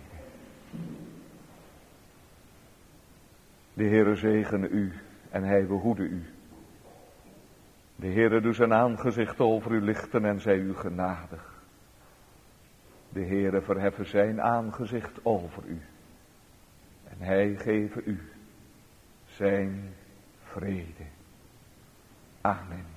De Heere zegene u en hij behoede u. De Heere doet zijn aangezicht over u lichten en zij u genadig. De Heere verheffen zijn aangezicht over u. En hij geven u zijn vrede. Amen.